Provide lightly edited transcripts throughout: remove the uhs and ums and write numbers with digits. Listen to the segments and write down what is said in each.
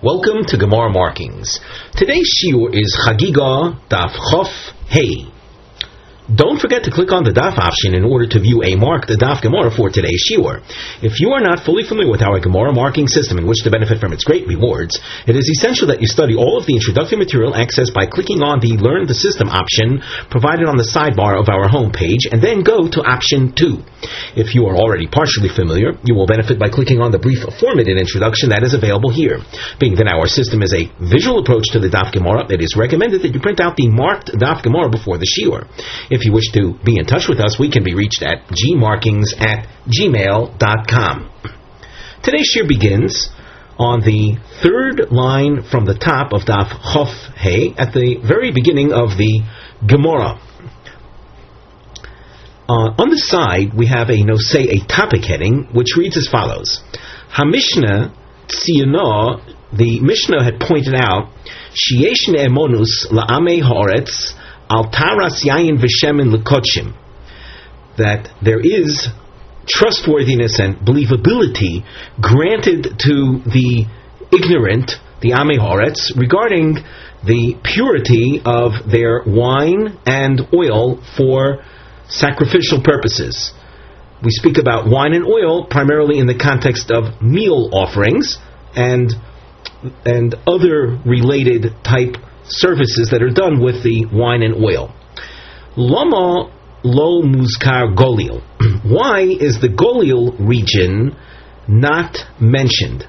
Welcome to Gemara Markings. Today's shiur is Chagiga Daf Chof Hey. Don't forget to click on the Daf option in order to view a marked Daf Gemara for today's shiur. If you are not fully familiar with our Gemara marking system and wish to benefit from its great rewards, it is essential that you study all of the introductory material accessed by clicking on the Learn the System option provided on the sidebar of our homepage, and then go to option 2. If you are already partially familiar, you will benefit by clicking on the brief 4-minute introduction that is available here. Being that our system is a visual approach to the Daf Gemara, it is recommended that you print out the marked Daf Gemara before the shiur. If you wish to be in touch with us, we can be reached at gmarkings@gmail.com. Today's shiur begins on the third line from the top of Daf Chof Hey, at the very beginning of the Gemara. On the side, we have a topic heading, which reads as follows. HaMishnah Tziyana, the Mishnah had pointed out, Sheyesh ne'emonus la'amei ha'aretz al taras yayin v'shemen l'kotshim, that there is trustworthiness and believability granted to the ignorant, the amei ha'aretz, regarding the purity of their wine and oil for sacrificial purposes. We speak about wine and oil primarily in the context of meal offerings and other related type services that are done with the wine and oil. Lama lo muzkar Golil. Why is the Golil region not mentioned?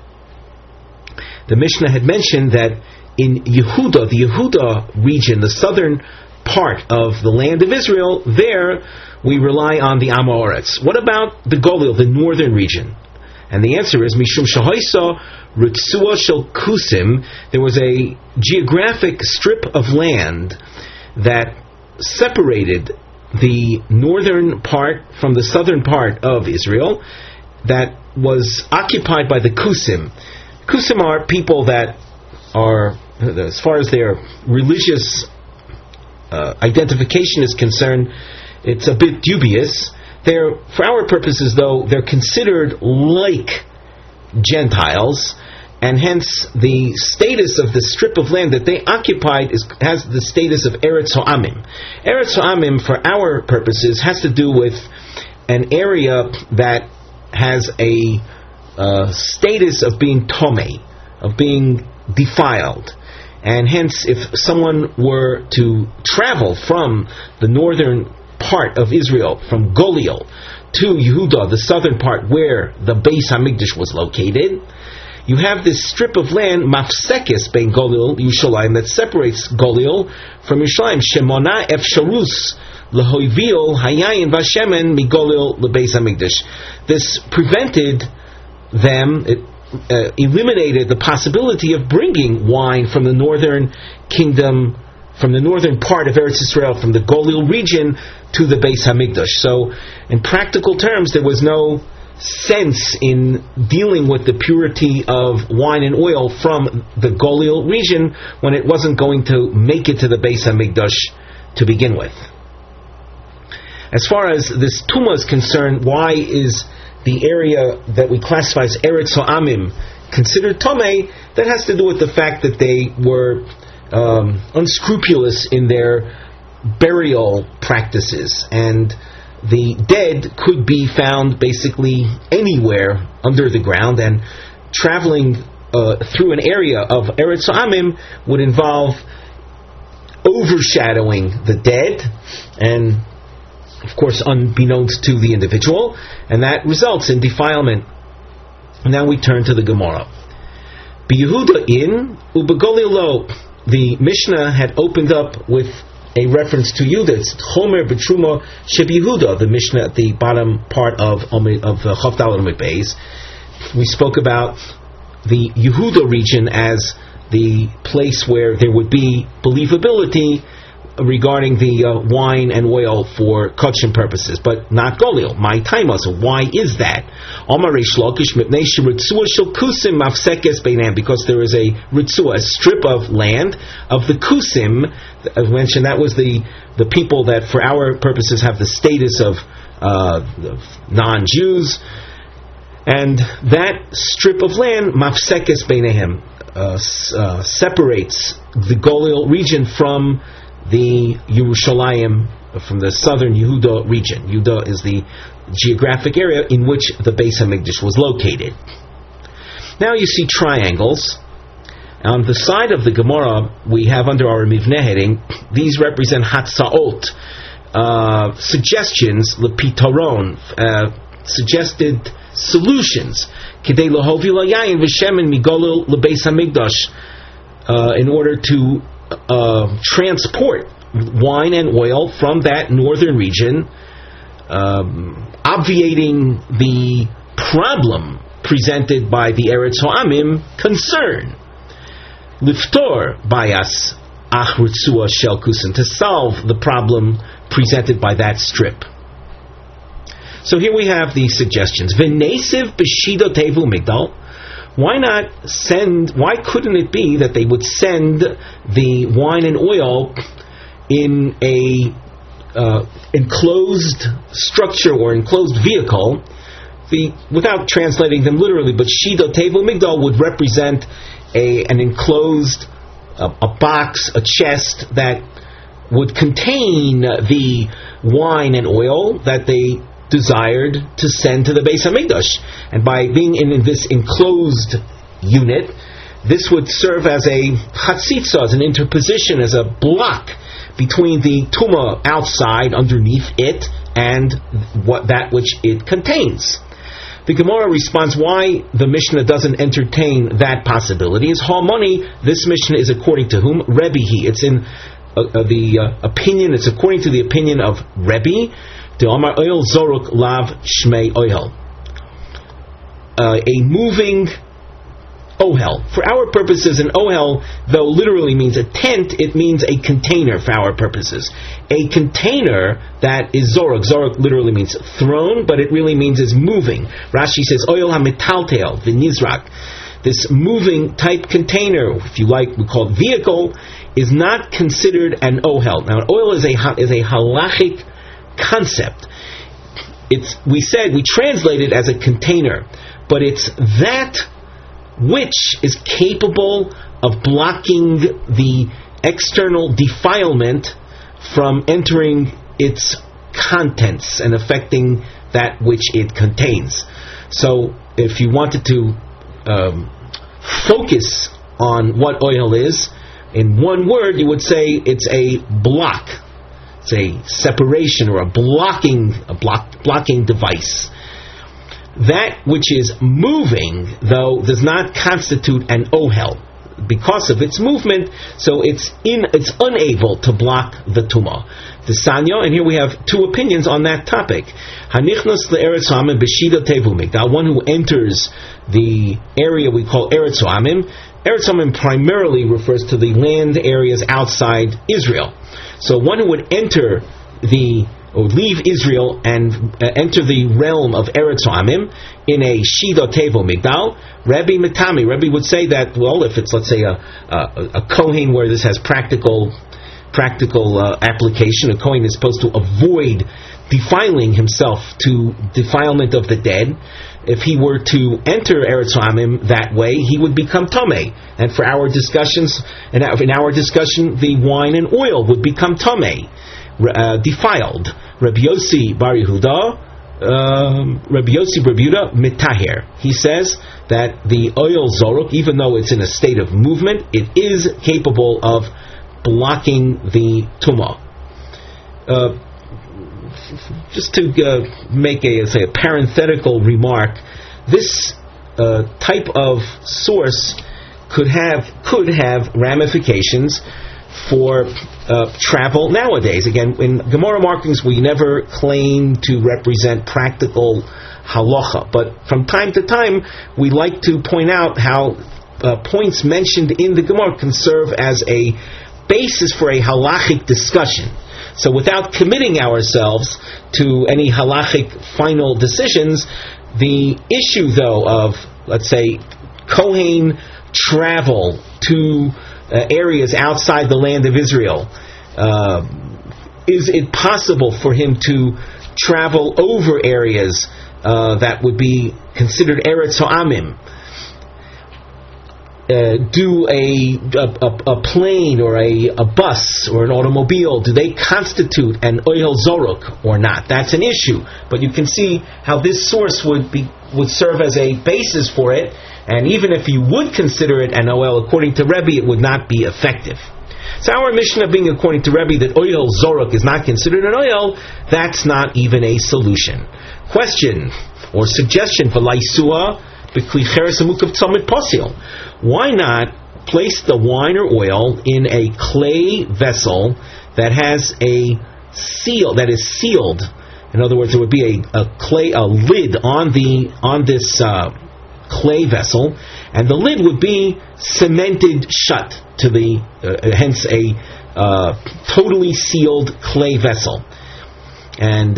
The Mishnah had mentioned that in Yehuda, the Yehuda region, the southern part of the land of Israel, there we rely on the Amoretz. What about the Golil, the northern region? And the answer is Mishum Shahoisa Ritzua Shel Kusim. There was a geographic strip of land that separated the northern part from the southern part of Israel that was occupied by the Kusim. Kusim are people that are, as far as their religious identification is concerned, it's a bit dubious. They're, for our purposes though, they're considered like Gentiles, and hence the status of the strip of land that they occupied has the status of Eretz Ha'amim. Eretz Ha'amim, for our purposes, has to do with an area that has a status of being tomei, of being defiled. And hence, if someone were to travel from the northern part of Israel, from Golil to Yehuda, the southern part where the Beis HaMikdash was located, you have this strip of land, Mafsekes bein Golil Yerushalayim, that separates Golil from Yerushalayim. Shemona efsharus lehoivil hayayin vashemen migolil leBeis HaMikdash. This prevented them, eliminated the possibility of bringing wine from the northern kingdom, from the northern part of Eretz Yisrael, from the Golil region to the Beis HaMikdash. So, in practical terms, there was no sense in dealing with the purity of wine and oil from the Golil region when it wasn't going to make it to the Beis HaMikdash to begin with. As far as this Tumah is concerned, why is the area that we classify as Eretz Ha'amim considered Tomei? That has to do with the fact that they were unscrupulous in their burial practices, and the dead could be found basically anywhere under the ground, and traveling through an area of Eretz Ha'amim would involve overshadowing the dead, and of course unbeknownst to the individual, and that results in defilement. Now we turn to the Gemara. B'Yehuda in u'b'Golil lo. The Mishnah had opened up with a reference to Yehuda. It's Chomer b'Truma sheb'Yehuda, the Mishnah at the bottom part of Chof Daled Amud Beis. We spoke about the Yehuda region as the place where there would be believability regarding the wine and oil for kachim purposes, but not Golil. My taima. So why is that? Because there is a ritzua, a strip of land of the kusim. As mentioned, that was the people that, for our purposes, have the status of non-Jews, and that strip of land, mafsekes beinehem, separates the Golil region from the Yerushalayim, from the southern Yehuda region. Yehuda is the geographic area in which the Beis HaMikdash was located. Now you see triangles. On the side of the Gemara, we have under our Mivneh heading, these represent Hatzaot, suggestions, Lepitaron, suggested solutions, Kidei Lahovi Layayin V'Shemen Migolil L'Beis HaMikdash, in order to transport wine and oil from that northern region, obviating the problem presented by the Eretz Ha'amim concern. Liftor Bayas Achritzua Shelkusin, to solve the problem presented by that strip. So here we have the suggestions. V'nesiv b'shido tevu migdal. Why couldn't it be that they would send the wine and oil in a enclosed structure or enclosed vehicle? Without translating them literally, but shido tevu migdal would represent an enclosed a box, a chest that would contain the wine and oil that they desired to send to the Beis HaMikdash. And by being in this enclosed unit, this would serve as a chatzitza, as an interposition, as a block between the tumah outside, underneath it, and that which it contains. The Gemara responds why the Mishnah doesn't entertain that possibility. Is Halmoni, this Mishnah is according to whom? Rebbe. It's in the opinion, it's according to the opinion of Rebbe, the Omar Oil Zoruk Lav Shmei Oil. A moving ohel. For our purposes, an ohel, though literally means a tent, it means a container for our purposes. A container that is zorok. Zorok literally means thrown, but it really means is moving. Rashi says, Oyel ha-metaltel, v'nizrak. This moving type container, if you like, we call it vehicle, is not considered an ohel. Now, an ohel is a halachic concept. We translate it as a container, but it's that which is capable of blocking the external defilement from entering its contents and affecting that which it contains. So, if you wanted to focus on what oil is, in one word, you would say it's a block. It's a separation or a blocking device. That which is moving, though, does not constitute an ohel because of its movement, so it's unable to block the tumah. The Sanyo, and here we have two opinions on that topic. Hanichnos le'eretz ha'amim b'shida tevu migdal, one who enters the area we call Eretz Ha'amim. Eretz Ha'amim primarily refers to the land areas outside Israel. So one who would leave Israel and enter the realm of Eretz Ha'amim in a Shida Tevo Migdal, Rabbi Matami. Rabbi would say that, well, if it's, let's say, a Kohen where this has practical application, a Kohen is supposed to avoid defiling himself to defilement of the dead. If he were to enter Eretz Ha'amim that way, he would become Tomei. And for our discussions, in our discussion, the wine and oil would become Tomei, defiled. Rabbi Yossi Bar Yehuda, Mitaher. He says that the oil zoruk, even though it's in a state of movement, it is capable of blocking the tumah. Just to make a parenthetical remark, this type of source could have ramifications for travel nowadays. Again, in Gemara markings, we never claim to represent practical halacha, but from time to time, we like to point out how points mentioned in the Gemara can serve as a basis for a halachic discussion. So without committing ourselves to any halachic final decisions, the issue, though, of, let's say, Kohen travel to areas outside the land of Israel, is it possible for him to travel over areas that would be considered Eretz Ha'amim? do a plane or a bus or an automobile, do they constitute an oil zoruk or not? That's an issue. But you can see how this source would serve as a basis for it, and even if you would consider it an oil, according to Rebbe, it would not be effective. So our Mishnah being according to Rebbe that oil zoruk is not considered an oil, that's not even a solution. Question or suggestion for Laisua b'kli cheres amukav tzomid posil. Why not place the wine or oil in a clay vessel that has a seal, that is sealed? In other words, there would be a lid on this clay vessel, and the lid would be cemented shut to hence a totally sealed clay vessel, and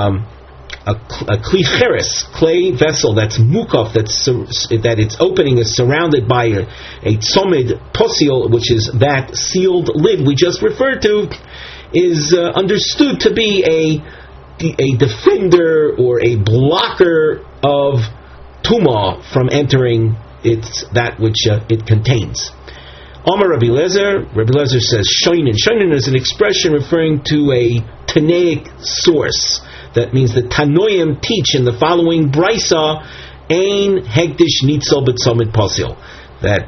a kli cheres, clay vessel that's mukaf, that its opening is surrounded by a tzomid posil, which is that sealed lid we just referred to, is understood to be a defender or a blocker of tumah from entering that which it contains. Amar Rabbi Lezer says shoinin. Shoinin is an expression referring to a Tanaic source. That means the Tanoim teach in the following brisa, ein hektish nitzol b'tzomid posil, that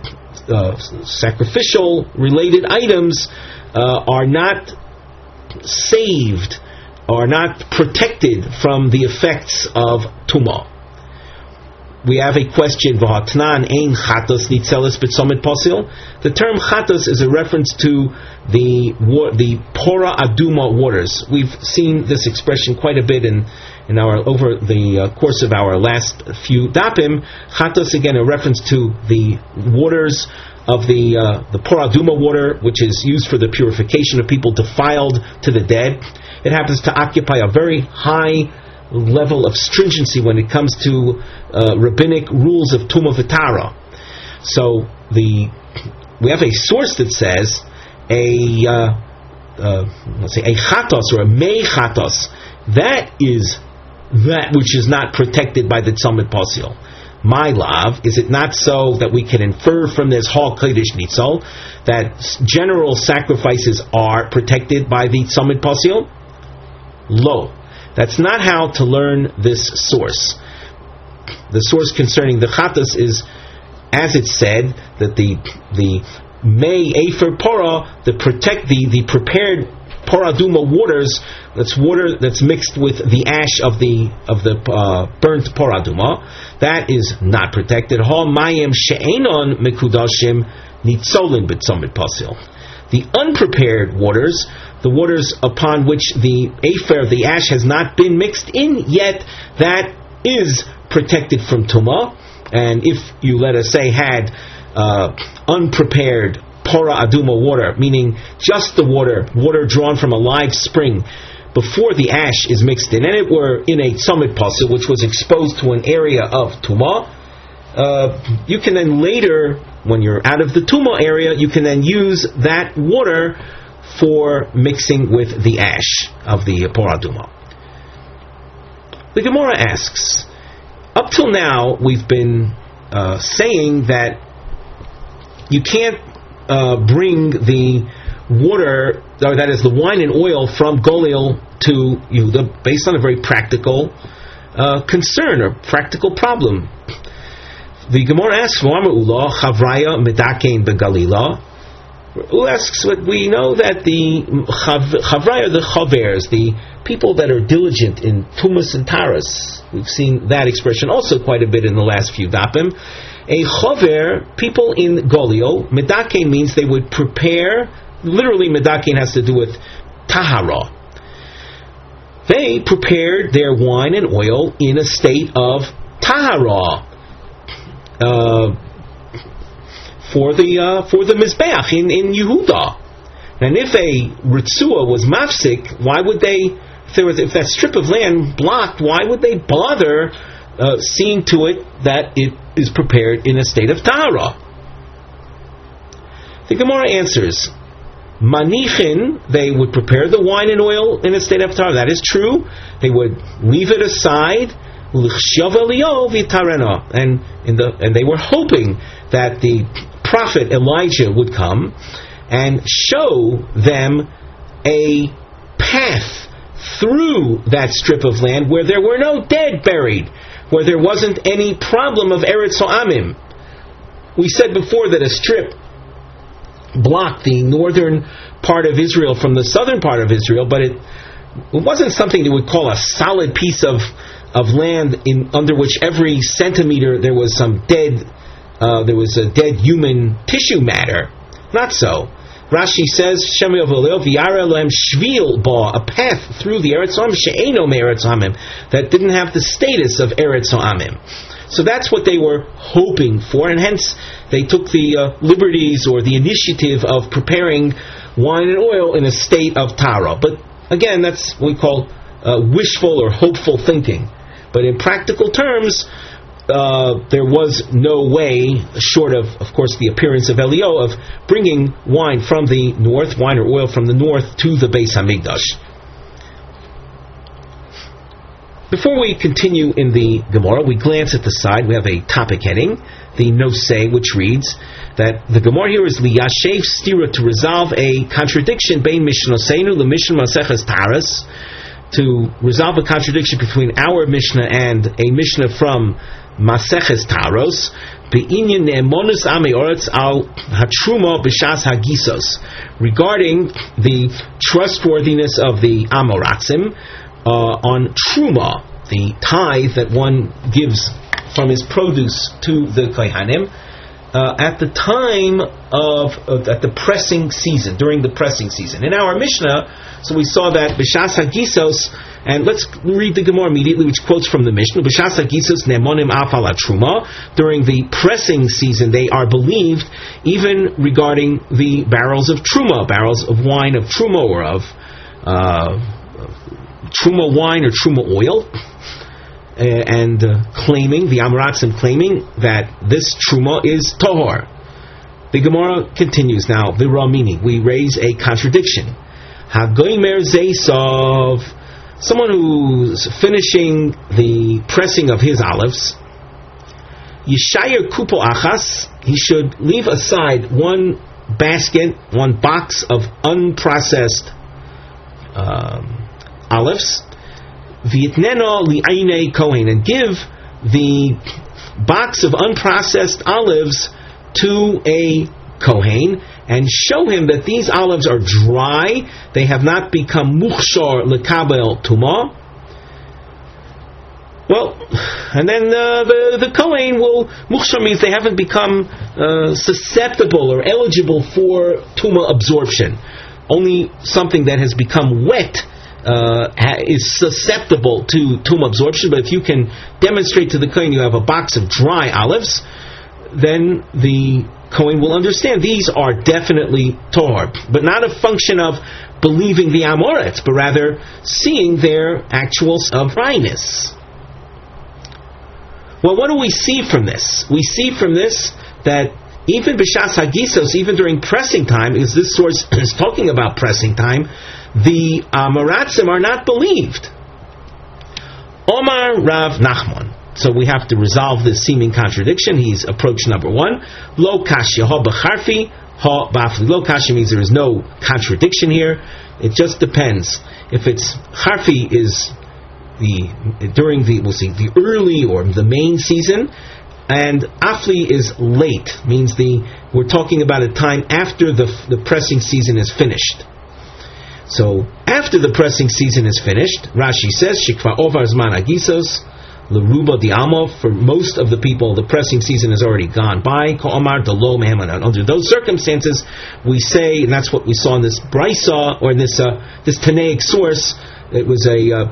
sacrificial related items are not saved, are not protected from the effects of tumah. We have a question, v'hatnan ein chatos nitzeles b'tzomid posil. The term chatos is a reference to the pora aduma waters. We've seen this expression quite a bit over the course of our last few dapim. Chatos, again, a reference to the waters of the pora aduma water, which is used for the purification of people defiled to the dead. It happens to occupy a very high level of stringency when it comes to rabbinic rules of tumah v'tara. So we have a source that says let's say a chatos or a mei chatos, that is that which is not protected by the tzomid posil. My love, is it not so that we can infer from this hal kodesh nitzol that general sacrifices are protected by the tzomid posil? Lo. That's not how to learn this source. The source concerning the chatos is, as it said, that the mei efer pora, the prepared poraduma waters, that's water that's mixed with the ash of the burnt poraduma, that is not protected. Ha mayim she'enon mekudashim nitzolin b'tzomid posil. The unprepared waters, the waters upon which the afer, the ash, has not been mixed in yet, that is protected from tumah. And if you, let us say, had unprepared pora aduma water, meaning just the water drawn from a live spring, before the ash is mixed in, and it were in a tzomid posil, which was exposed to an area of tumah, you can then later, when you're out of the tumah area, you can then use that water for mixing with the ash of the poraduma. The Gemara asks, up till now we've been saying that you can't bring the water, or that is the wine and oil, from Golil to Yehuda based on a very practical concern or practical problem. The Gemara asks, Ula Chavraya Medakein Begalila. Who asks, what we know that the Chavraya, the Chavers, the people that are diligent in Tumas and Taras, we've seen that expression also quite a bit in the last few dapim. A Chaver, people in Golio, Medakein means they would prepare, literally Medakein has to do with Tahara. They prepared their wine and oil in a state of Tahara. For the Mizbeach in Yehuda. And if a Ritzua was mafsik, why would they, if that strip of land blocked, why would they bother seeing to it that it is prepared in a state of Tahara? The Gemara answers, Manichin, they would prepare the wine and oil in a state of Tahara. That is true. They would leave it aside, and they were hoping that the prophet Elijah would come and show them a path through that strip of land where there were no dead buried, where there wasn't any problem of Eretz Ha'amim. We said before that a strip blocked the northern part of Israel from the southern part of Israel, but it wasn't something that would call a solid piece of land under which every centimeter there was some dead, there was a dead human tissue matter. Not so. Rashi says, a path through the Eretz Ha'amim, she'eino me'eretz ha'amim, that didn't have the status of Eretz Ha'amim. So that's what they were hoping for, and hence they took the liberties or the initiative of preparing wine and oil in a state of tara. But again, that's what we call wishful or hopeful thinking. But in practical terms, there was no way, short of course, the appearance of Eliyahu, of bringing wine from the north, wine or oil from the north, to the Beis Hamikdash. Before we continue in the Gemara, we glance at the side. We have a topic heading, the Nosei, which reads that the Gemara here is liyashev stira, to resolve a contradiction, bein mishnoseinu lemishnah maseches taras, to resolve a contradiction between our Mishnah and a Mishnah from Maseches Taros, be'inyan ne'emonus amei oretz al hatruma b'shas hagisos, regarding the trustworthiness of the Amoratzim on truma, the tithe that one gives from his produce to the Kohanim at the time of at the pressing season, during the pressing season. In our Mishnah, so we saw that b'shas hagisos, and let's read the Gemara immediately, which quotes from the Mishnah. B'shas hagisos ne'monim afal truma. During the pressing season, they are believed, even regarding the barrels of truma, barrels of wine of truma, or of truma wine or truma oil, and claiming, the Amoratzim claiming that this truma is tohor. The Gemara continues now, the raw meaning. We raise a contradiction. Hagoymer zeisov, someone who's finishing the pressing of his olives, Yishayer kupo achas, he should leave aside one basket, one box of unprocessed olives, V'yitneno li'aynei kohen, and give the box of unprocessed olives to a kohen, and show him that these olives are dry, they have not become muchshor lekabel tumah. Well, and then the kohen will, muchshor means they haven't become susceptible or eligible for tumah absorption. Only something that has become wet is susceptible to tumah absorption. But if you can demonstrate to the kohen you have a box of dry olives, then the kohen will understand these are definitely tahor, but not a function of believing the amoretz, but rather seeing their actual dryness. Well, what do we see from this? We see from this that even b'shas hagisos, even during pressing time, because this source is talking about pressing time, the Amoratzim are not believed. Omar Rav Nachman. So we have to resolve this seeming contradiction. He's approach number one. Lo kashya ha b'charfi ha b'afli. Lo kashya means there is no contradiction here. It just depends. If it's charfi is during the early or the main season, and afli is late, means we're talking about a time after the pressing season is finished. So after the pressing season is finished, Rashi says shikva ovar zman agisos l'ruba di'amo, for most of the people the pressing season has already gone by. Ka'omar delo mehem. Under those circumstances, we say, and that's what we saw in this brisa, or in this Tanaic source. It was a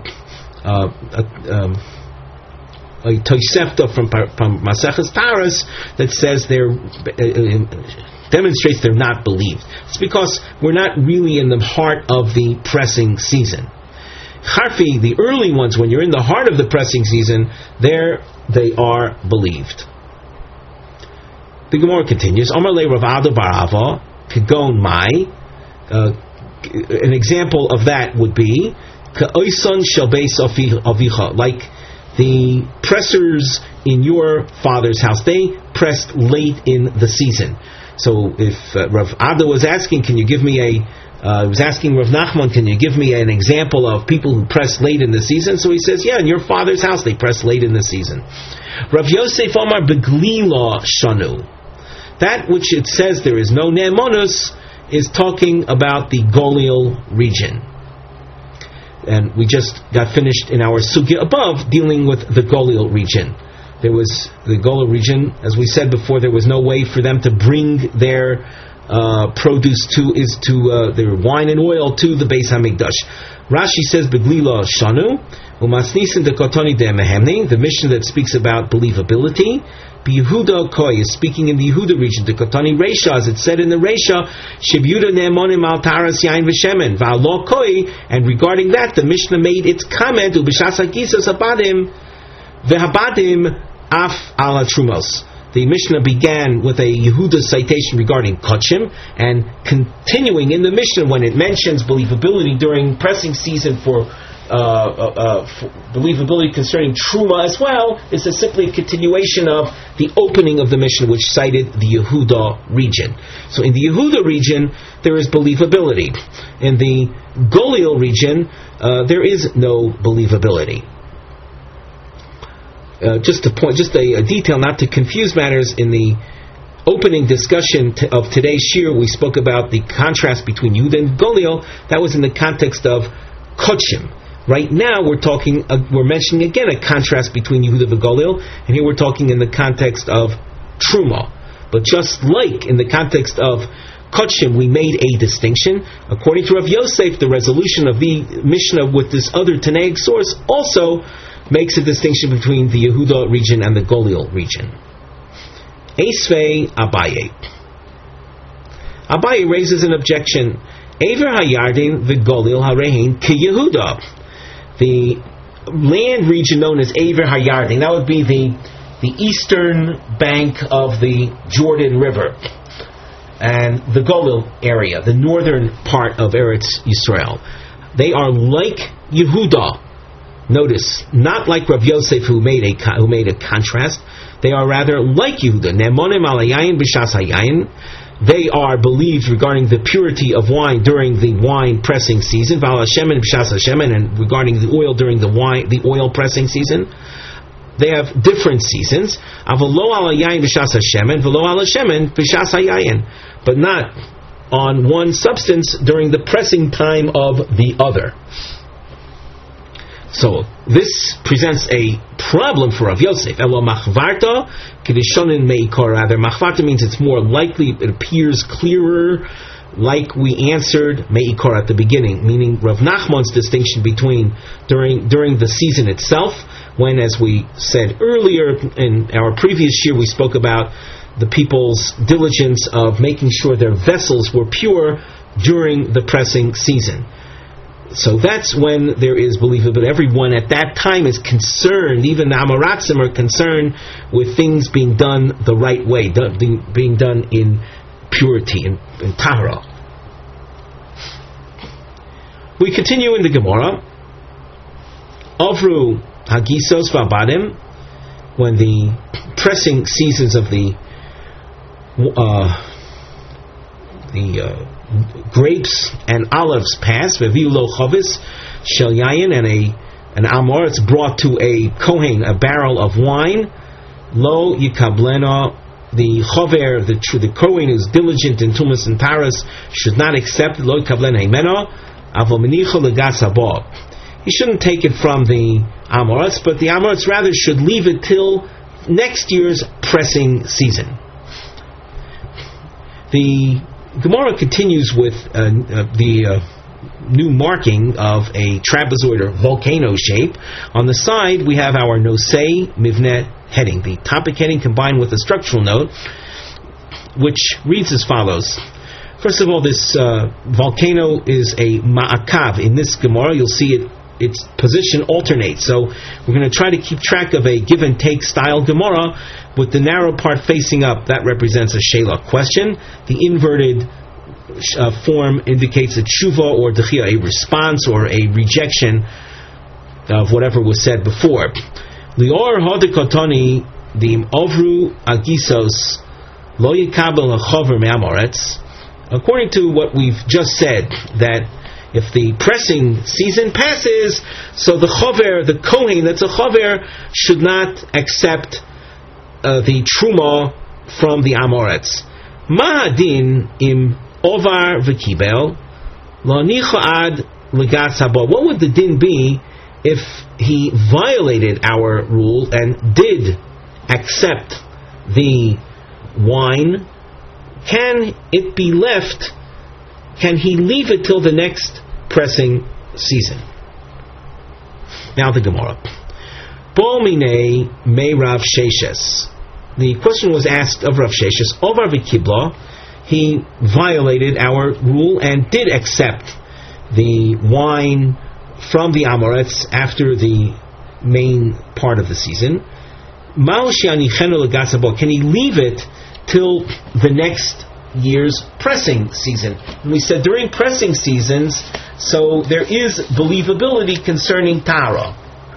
Tosefta from Maseches Taras that says demonstrates they're not believed. It's because we're not really in the heart of the pressing season. Charfi, the early ones, when you're in the heart of the pressing season, there they are believed. The Gemara continues. Amar le Rav Ada bar Ava kagon mai. An example of that would be ka'oison shel beis avicha, like the pressers in your father's house. They pressed late in the season. So if Rav Ada was asking, can you give me was asking Rav Nachman, can you give me an example of people who press late in the season? So he says, yeah, in your father's house they press late in the season. Rav Yosef Omar Beglila Shanu. That which it says there is no Ne'emonus is talking about the Golil region. And we just got finished in our sugya above dealing with the Golil region. There was the Golil region, as we said before, there was no way for them to bring their produce their wine and oil to the Beis Hamikdash. Rashi says Beglila Shanu Umasnisin de Kotoni de Mehemni, the Mishnah that speaks about believability. Yehuda Koi is speaking in the Yehuda region. The Kotani Reisha, as it said in the Reisha, Shebuda Ne'emonim al Taras Yain V'Shemen V'Alo Koi, and regarding that, the Mishnah made its comment Ubishas Hagisas Abadim V'Habadim Af Ala Trumos. The Mishnah began with a Yehuda citation regarding Kachim, and continuing in the Mishnah when it mentions believability during pressing season for believability concerning Truma as well, is simply a continuation of the opening of the Mishnah which cited the Yehuda region. So in the Yehuda region there is believability. In the Golil region there is no believability. Just a detail not to confuse matters, in the opening discussion of today's shir we spoke about the contrast between Yehuda and Golil. That was in the context of Kochim. Right now we're mentioning again a contrast between Yehuda and Golil, and here we're talking in the context of Truma. But just like in the context of Kochim we made a distinction, according to Rav Yosef, the resolution of the Mishnah with this other Tanaic source also makes a distinction between the Yehuda region and the Golil region. Esvei Abaye. Abaye raises an objection. Aver Hayardin v'Golil Harehin Ki Yehuda. The land region known as Aver Hayardin, that would be the eastern bank of the Jordan River, and the Golil area, the northern part of Eretz Yisrael. They are like Yehuda. Notice, not like Rav Yosef who made a contrast. They are rather like Yehuda. Ne'emonim al hayayin b'shas hayayin. They are believed regarding the purity of wine during the wine pressing season. V'al hashemen b'shas hashemen, and regarding the oil during the oil pressing season. They have different seasons. Avalo al hayayin b'shas hashemen, v'lo al hashemen b'shas hayayin, but not on one substance during the pressing time of the other. So this presents a problem for Rav Yosef. Elo machvarta kedishonin meikor. Rather, machvarta means it's more likely, it appears clearer, like we answered meikor at the beginning, meaning Rav Nachman's distinction between during the season itself, when, as we said earlier in our previous year, we spoke about the people's diligence of making sure their vessels were pure during the pressing season. So that's when there is believability. Everyone at that time is concerned, even the Amoratzim are concerned with things being done the right way, being done in purity, in Tahara. We continue in the Gemara. Avru Hagisos Vabadim, when the pressing seasons of the grapes and olives pass, ve'viu lo chavis shel yayin, and an amor, it's brought to a kohen, a barrel of wine, lo yikablena, the chover, the kohen who's diligent in tumas and taras should not accept lo yikablena himena, avo menicha legas haba. He shouldn't take it from the amoritz, but the amoritz rather should leave it till next year's pressing season. The Gemara continues with the new marking of a trapezoid or volcano shape. On the side we have our Nosei Mivne heading, the topic heading combined with a structural note, which reads as follows. First of all, this volcano is a ma'akav. In this Gemara you'll see its position alternates. So we're going to try to keep track of a give and take style Gemara, with the narrow part facing up. That represents a Sheila question. The inverted form indicates a tshuva or dechia, a response or a rejection of whatever was said before. Lior hodikotani the ovru agisos lo yikabel hachover me'amoretz. According to what we've just said, that if the pressing season passes, so the chover, the kohen that's a chover, should not accept the truma from the amoretz. Ma'adin im ovar v'kibel lo nicha ad legatz haba. What would the din be if he violated our rule and did accept the wine? Can it be left? Can he leave it till the next pressing season? Now the Gemara. Bo minei me Rav Sheshes. The question was asked of Rav Sheshes. Ovar v'kibla. He violated our rule and did accept the wine from the amoretz after the main part of the season. Can he leave it till the next year's pressing season? And we said during pressing seasons, so there is believability concerning Tara.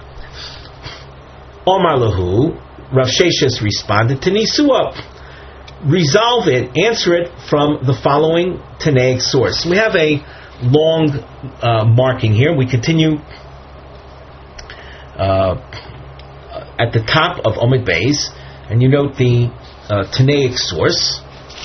Omar lahu, Rav Sheshes responded to Nisua. Resolve it, answer it from the following Tanaic source. We have a long marking here. We continue at the top of Omid Beis, and you note the Tanaic source.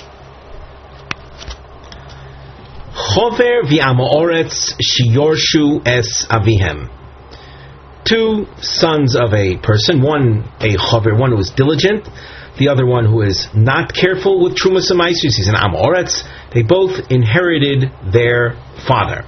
Chover v'amoretz shiyorshu es avihem. Two sons of a person, one a chover, one who is diligent, the other one who is not careful with Trumas Amaisus, he's an amoretz. They both inherited their father.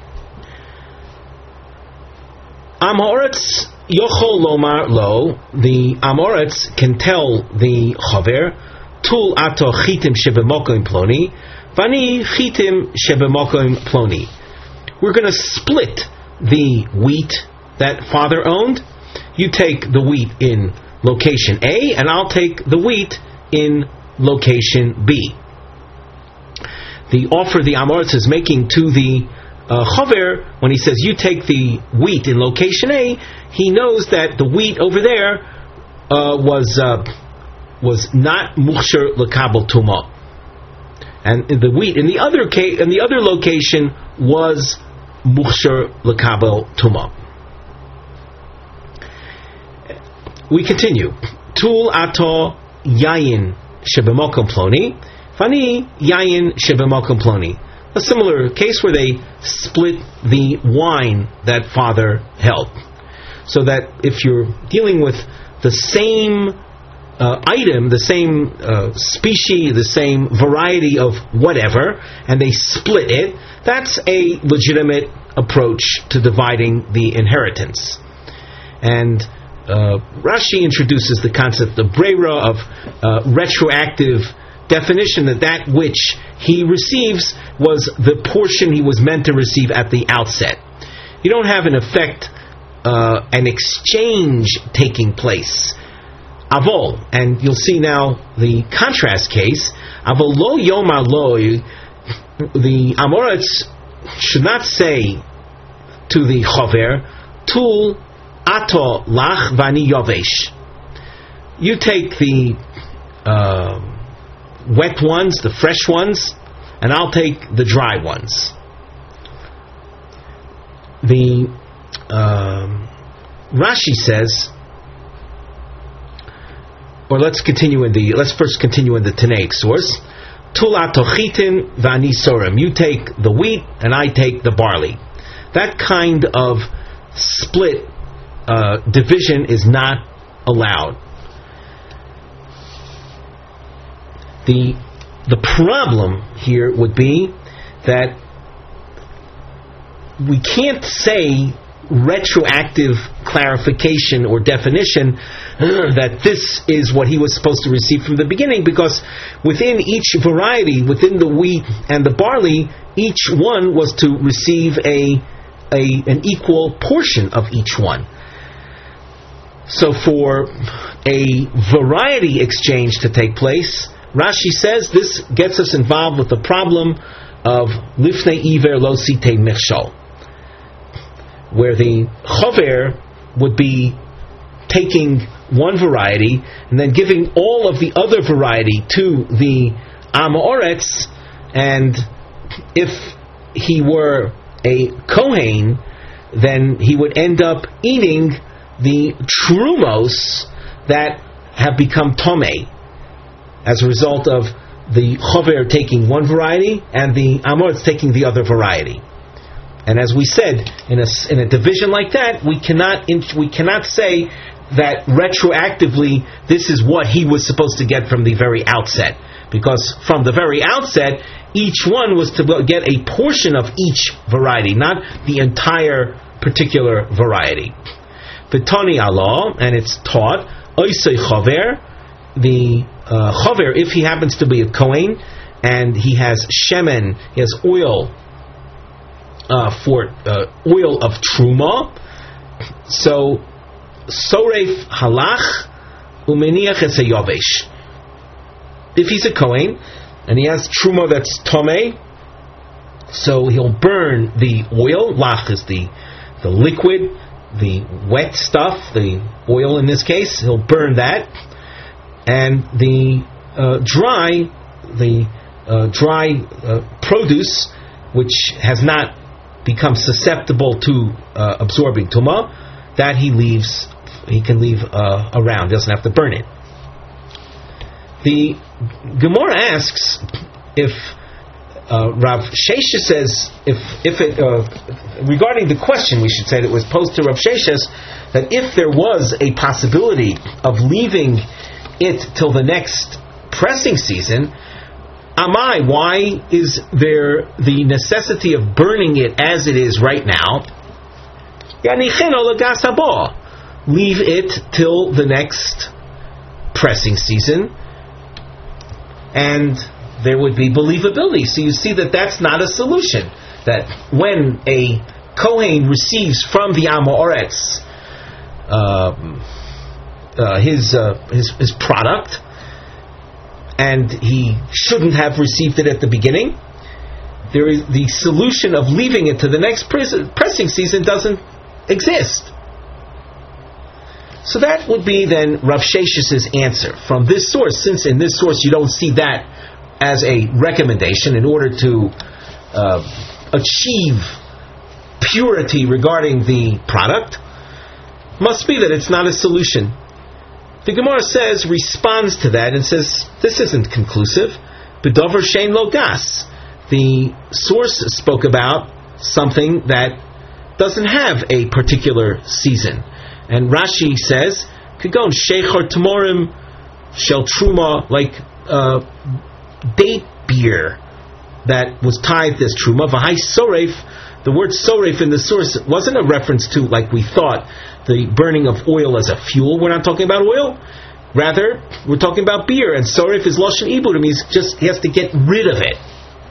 Amoretz yochol lomar lo, the amoretz can tell the chover, tul ato chitim shebemokim ploni, vani chitim shebemokim ploni. We're going to split the wheat that father owned. You take the wheat in location A, and I'll take the wheat in location B. The offer the amoretz is making to the chover, when he says you take the wheat in location A, he knows that the wheat over there was not muchsher lekabel tuma, and the wheat in the other location was muchsher lekabel tuma. We continue. Tul ato yayin shebemokom ploni, fani yayin shebemokom ploni. A similar case where they split the wine that father held. So that if you're dealing with the same item, the same species, the same variety of whatever, and they split it, that's a legitimate approach to dividing the inheritance. And Rashi introduces the concept of breira, of retroactive definition, that which he receives was the portion he was meant to receive at the outset. You don't have an effect, an exchange taking place. Avol, and you'll see now the contrast case. Avol lo yomar loy, the amoretz should not say to the chover, tul ato lach vani yovesh. You take the wet ones, the fresh ones, and I'll take the dry ones. The Rashi says, or let's first continue in the Tanaic source. Tul ato chitin vani sorim. You take the wheat and I take the barley. That kind of split division is not allowed. The problem here would be that we can't say retroactive clarification or definition that this is what he was supposed to receive from the beginning, because within each variety, within the wheat and the barley, each one was to receive an equal portion of each one. So for a variety exchange to take place, Rashi says this gets us involved with the problem of lifnei iver lo sitei mechshol, where the chover would be taking one variety and then giving all of the other variety to the Amoretz, and if he were a Kohen, then he would end up eating the Trumos that have become Tomei as a result of the Chover taking one variety and the Amoretz taking the other variety. And as we said, in a division like that, we cannot say that retroactively this is what he was supposed to get from the very outset, because from the very outset each one was to get a portion of each variety, not the entire particular variety. V'tani Allah, and it's taught Oisei Chover, the Chover, if he happens to be a Kohen and he has shemen, he has oil for oil of Truma, so Soref Halach Umeniach es Yovesh. If he's a Kohen and he has Truma that's Tomei, so he'll burn the oil. Lach is the liquid, the wet stuff, the oil in this case. He'll burn that, and the dry produce, which has not become susceptible to absorbing Tumah, that he can leave around. He doesn't have to burn it. The Gemara asks if Rav Sheshes says, if it regarding the question, we should say, that was posed to Rav Sheshes, that if there was a possibility of leaving it till the next pressing season, Amai, why is there the necessity of burning it as it is right now? Leave it till the next pressing season, and there would be believability. So you see that that's not a solution. That when a Kohen receives from the Amoretz his product, and he shouldn't have received it at the beginning, there is the solution of leaving it to the next pressing season doesn't exist. So that would be then Rav Sheshes' answer from this source. Since in this source you don't see that as a recommendation in order to achieve purity regarding the product, must be that it's not a solution. The Gemara responds to that and says, this isn't conclusive. B'dover shein lo gas. The source spoke about something that doesn't have a particular season. And Rashi says, Kagon sheichar tamorim shel truma, like date beer that was tied this truma. V'hai soref. The word soref in the source wasn't a reference to, like we thought, the burning of oil as a fuel. We're not talking about oil. Rather, we're talking about beer. And soref is lashon ibud. It means he has to get rid of it.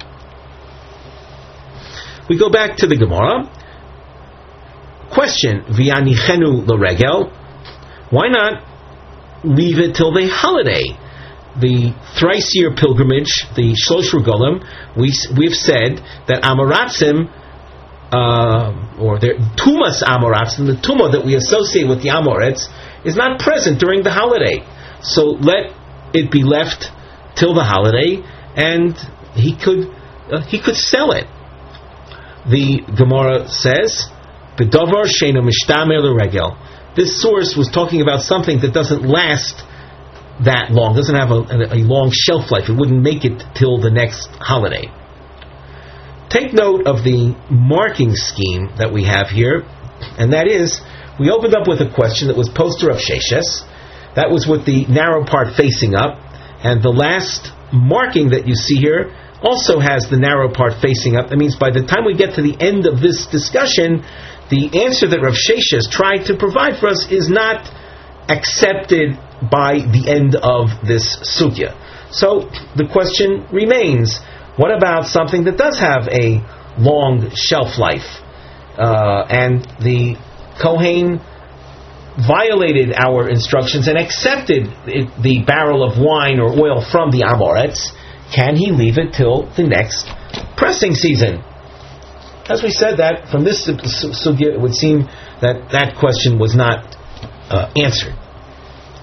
We go back to the Gemara. Question: V'yanichenu l'regel. Why not leave it till the holiday? The thrice-year pilgrimage, the Shlosh Regalim, we've said that Amoratzim, or the Tumas Amoratzim, the Tumah that we associate with the Amoretz, is not present during the holiday. So let it be left till the holiday, and he could sell it. The Gemara says, B'davar she'eino mishtamer l'regel. This source was talking about something that doesn't last that long, doesn't have a long shelf life. It wouldn't make it till the next holiday. Take note of the marking scheme that we have here, and that is, we opened up with a question that was posed to Rav Sheshes. That was with the narrow part facing up, and the last marking that you see here also has the narrow part facing up. That means by the time we get to the end of this discussion, the answer that Rav Sheshes tried to provide for us is not accepted by the end of this sugya. So the question remains, what about something that does have a long shelf life? And the Kohen violated our instructions and accepted the barrel of wine or oil from the Amoretz. Can he leave it till the next pressing season? As we said, that from this sugya, it would seem that question was not answered.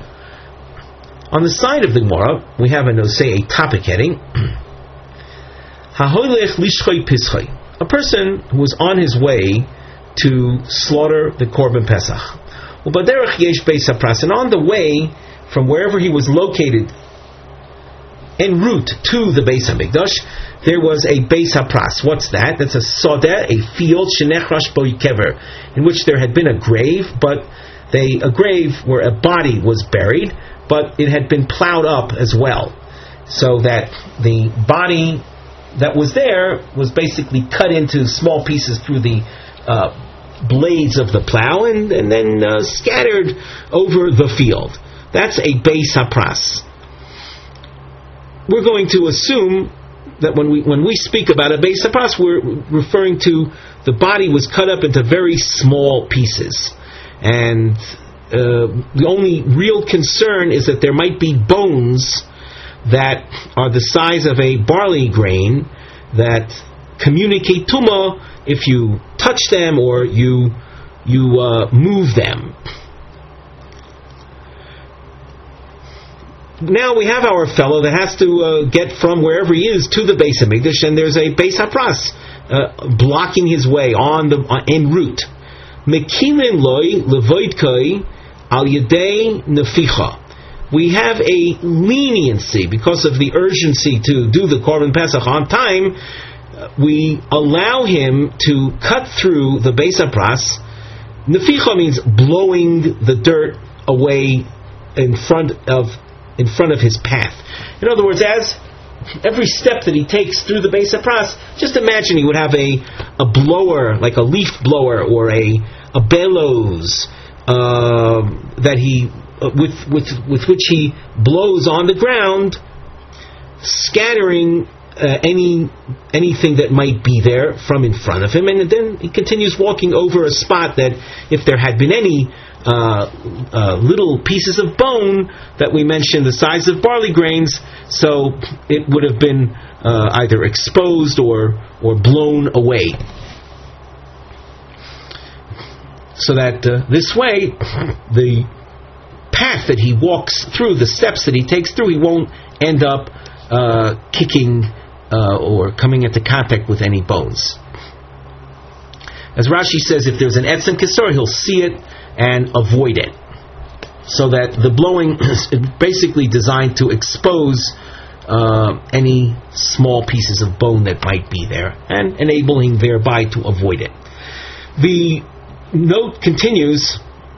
On the side of the Gemara, we have a topic heading. A person who was on his way to slaughter the Korban Pesach. And on the way from wherever he was located en route to the Beis HaMikdash, there was a Beis HaPras. What's that? That's a sodeh, a field, shenechrash bo kever, in which there had been a grave, but a grave where a body was buried, but it had been plowed up as well, so that the body that was there was basically cut into small pieces through the blades of the plow and then scattered over the field. That's a Beis HaPras. We're going to assume that when we speak about a Beis HaPras, we're referring to the body was cut up into very small pieces. And the only real concern is that there might be bones that are the size of a barley grain that communicate tumah if you touch them or you move them. Now we have our fellow that has to get from wherever he is to the Beis HaMikdash, and there's a Beis HaPras blocking his way en route. Mekilin loy levoidkai al yedei neficha. We have a leniency because of the urgency to do the Korban Pesach on time. We allow him to cut through the Beis HaPras. Neficha means blowing the dirt away in front of his path. In other words, as every step that he takes through the Beis HaPras, just imagine he would have a blower, like a leaf blower or a bellows that he with which he blows on the ground, scattering anything that might be there from in front of him, and then he continues walking over a spot that if there had been any little pieces of bone that we mentioned the size of barley grains, so it would have been either exposed or blown away. So that this way, the path that he walks through, the steps that he takes through, he won't end up kicking or coming into contact with any bones. As Rashi says, if there's an etzem kisor, he'll see it and avoid it. So that the blowing is basically designed to expose any small pieces of bone that might be there, and enabling thereby to avoid it. The note continues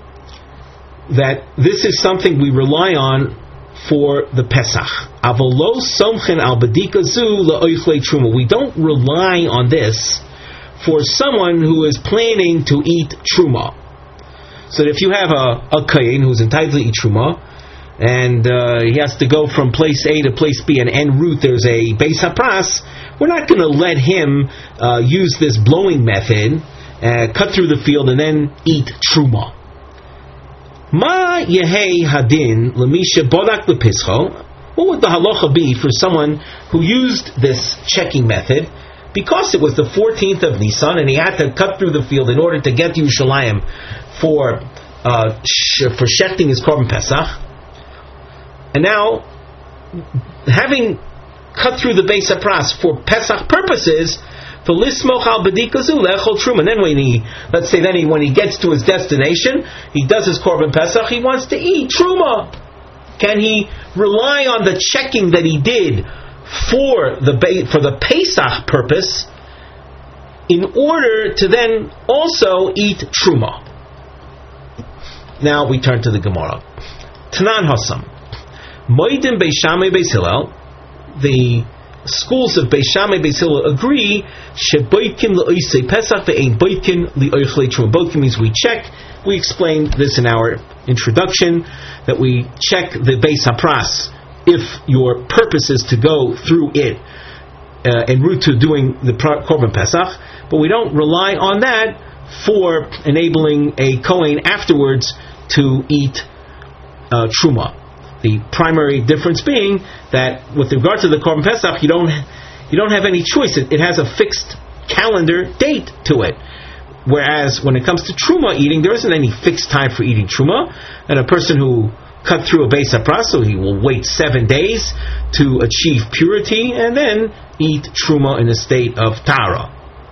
that this is something we rely on for the Pesach. Avolo somchen al badika zu la'oichlei truma. We don't rely on this for someone who is planning to eat truma. So if you have a kohen who's entitled to eat truma, and he has to go from place A to place B, and en route there's a Beis HaPras, we're not going to let him use this blowing method, cut through the field, and then eat truma. Ma yehei hadin lemisha bodak lepischo. What would the halacha be for someone who used this checking method because it was the 14th of Nisan and he had to cut through the field in order to get to Yerushalayim for shechting his Korban Pesach, and now having cut through the Beis HaPras for Pesach purposes, the lismoch al badikazu lechol truma. And then when he gets to his destination, he does his Korban Pesach, he wants to eat truma. Can he rely on the checking that he did for the Pesach purpose in order to then also eat truma? Now we turn to the Gemara. Tanan Hasam. Moedim Beis Shammai Beis Hillel. The schools of Beis Shammai Beis Hillel agree sheboitkin le'oisei Pesach ve'ein boitkin le'oichlei truma. Boitkin means we check. We explained this in our introduction, that we check the Beis HaPras if your purpose is to go through it en route to doing the Korban Pesach, but we don't rely on that for enabling a Kohen afterwards to eat truma. The primary difference being that with regard to the Korban Pesach, you don't have any choice. It has a fixed calendar date to it. Whereas when it comes to truma eating, there isn't any fixed time for eating truma, and a person who cut through a Beis HaPras, so he will wait 7 days to achieve purity, and then eat Truma in a state of Tara.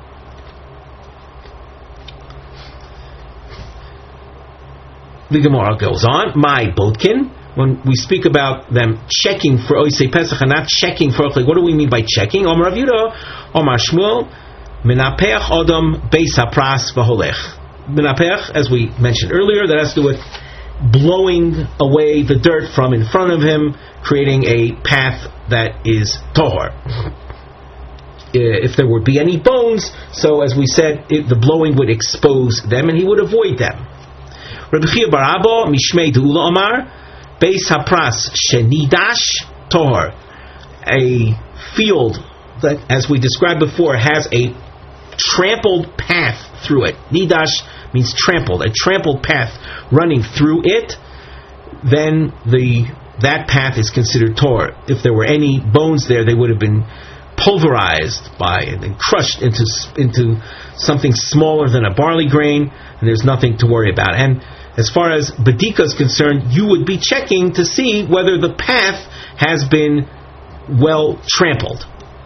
The Gemara goes on, my Bodkin, when we speak about them checking for Oisei Pesach and not checking for Ochlek, what do we mean by checking? Omar Rav Yehuda, Omar Shmuel, Menapeach Odom Beis HaPras V'holech. Menapeach, as we mentioned earlier, that has to do with blowing away the dirt from in front of him, creating a path that is Tohar. If there would be any bones, so as we said, the blowing would expose them and he would avoid them. Rabbi Chia bar Abba, Mishmei Deula Omar, Beis HaPras Shenidash Tohar. A field that, as we described before, has a trampled path through it. Nidash means trampled, a trampled path running through it, then that path is considered Tohar. If there were any bones there, they would have been pulverized and crushed into something smaller than a barley grain, and there's nothing to worry about. And as far as Badika is concerned, you would be checking to see whether the path has been well trampled.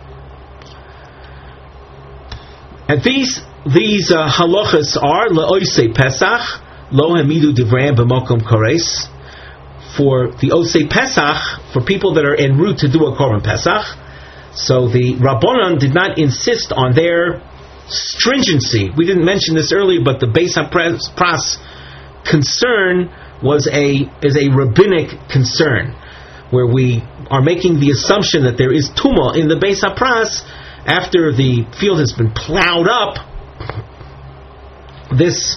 And these halachas are le'osei Pesach lo hamidu divrayim b'mokom kares. For the osei Pesach, for people that are en route to do a korban Pesach, so the Rabbanan did not insist on their stringency. We didn't mention this earlier, but the Beis HaPras concern is a rabbinic concern, where we are making the assumption that there is tumah in the Beis HaPras after the field has been plowed up. This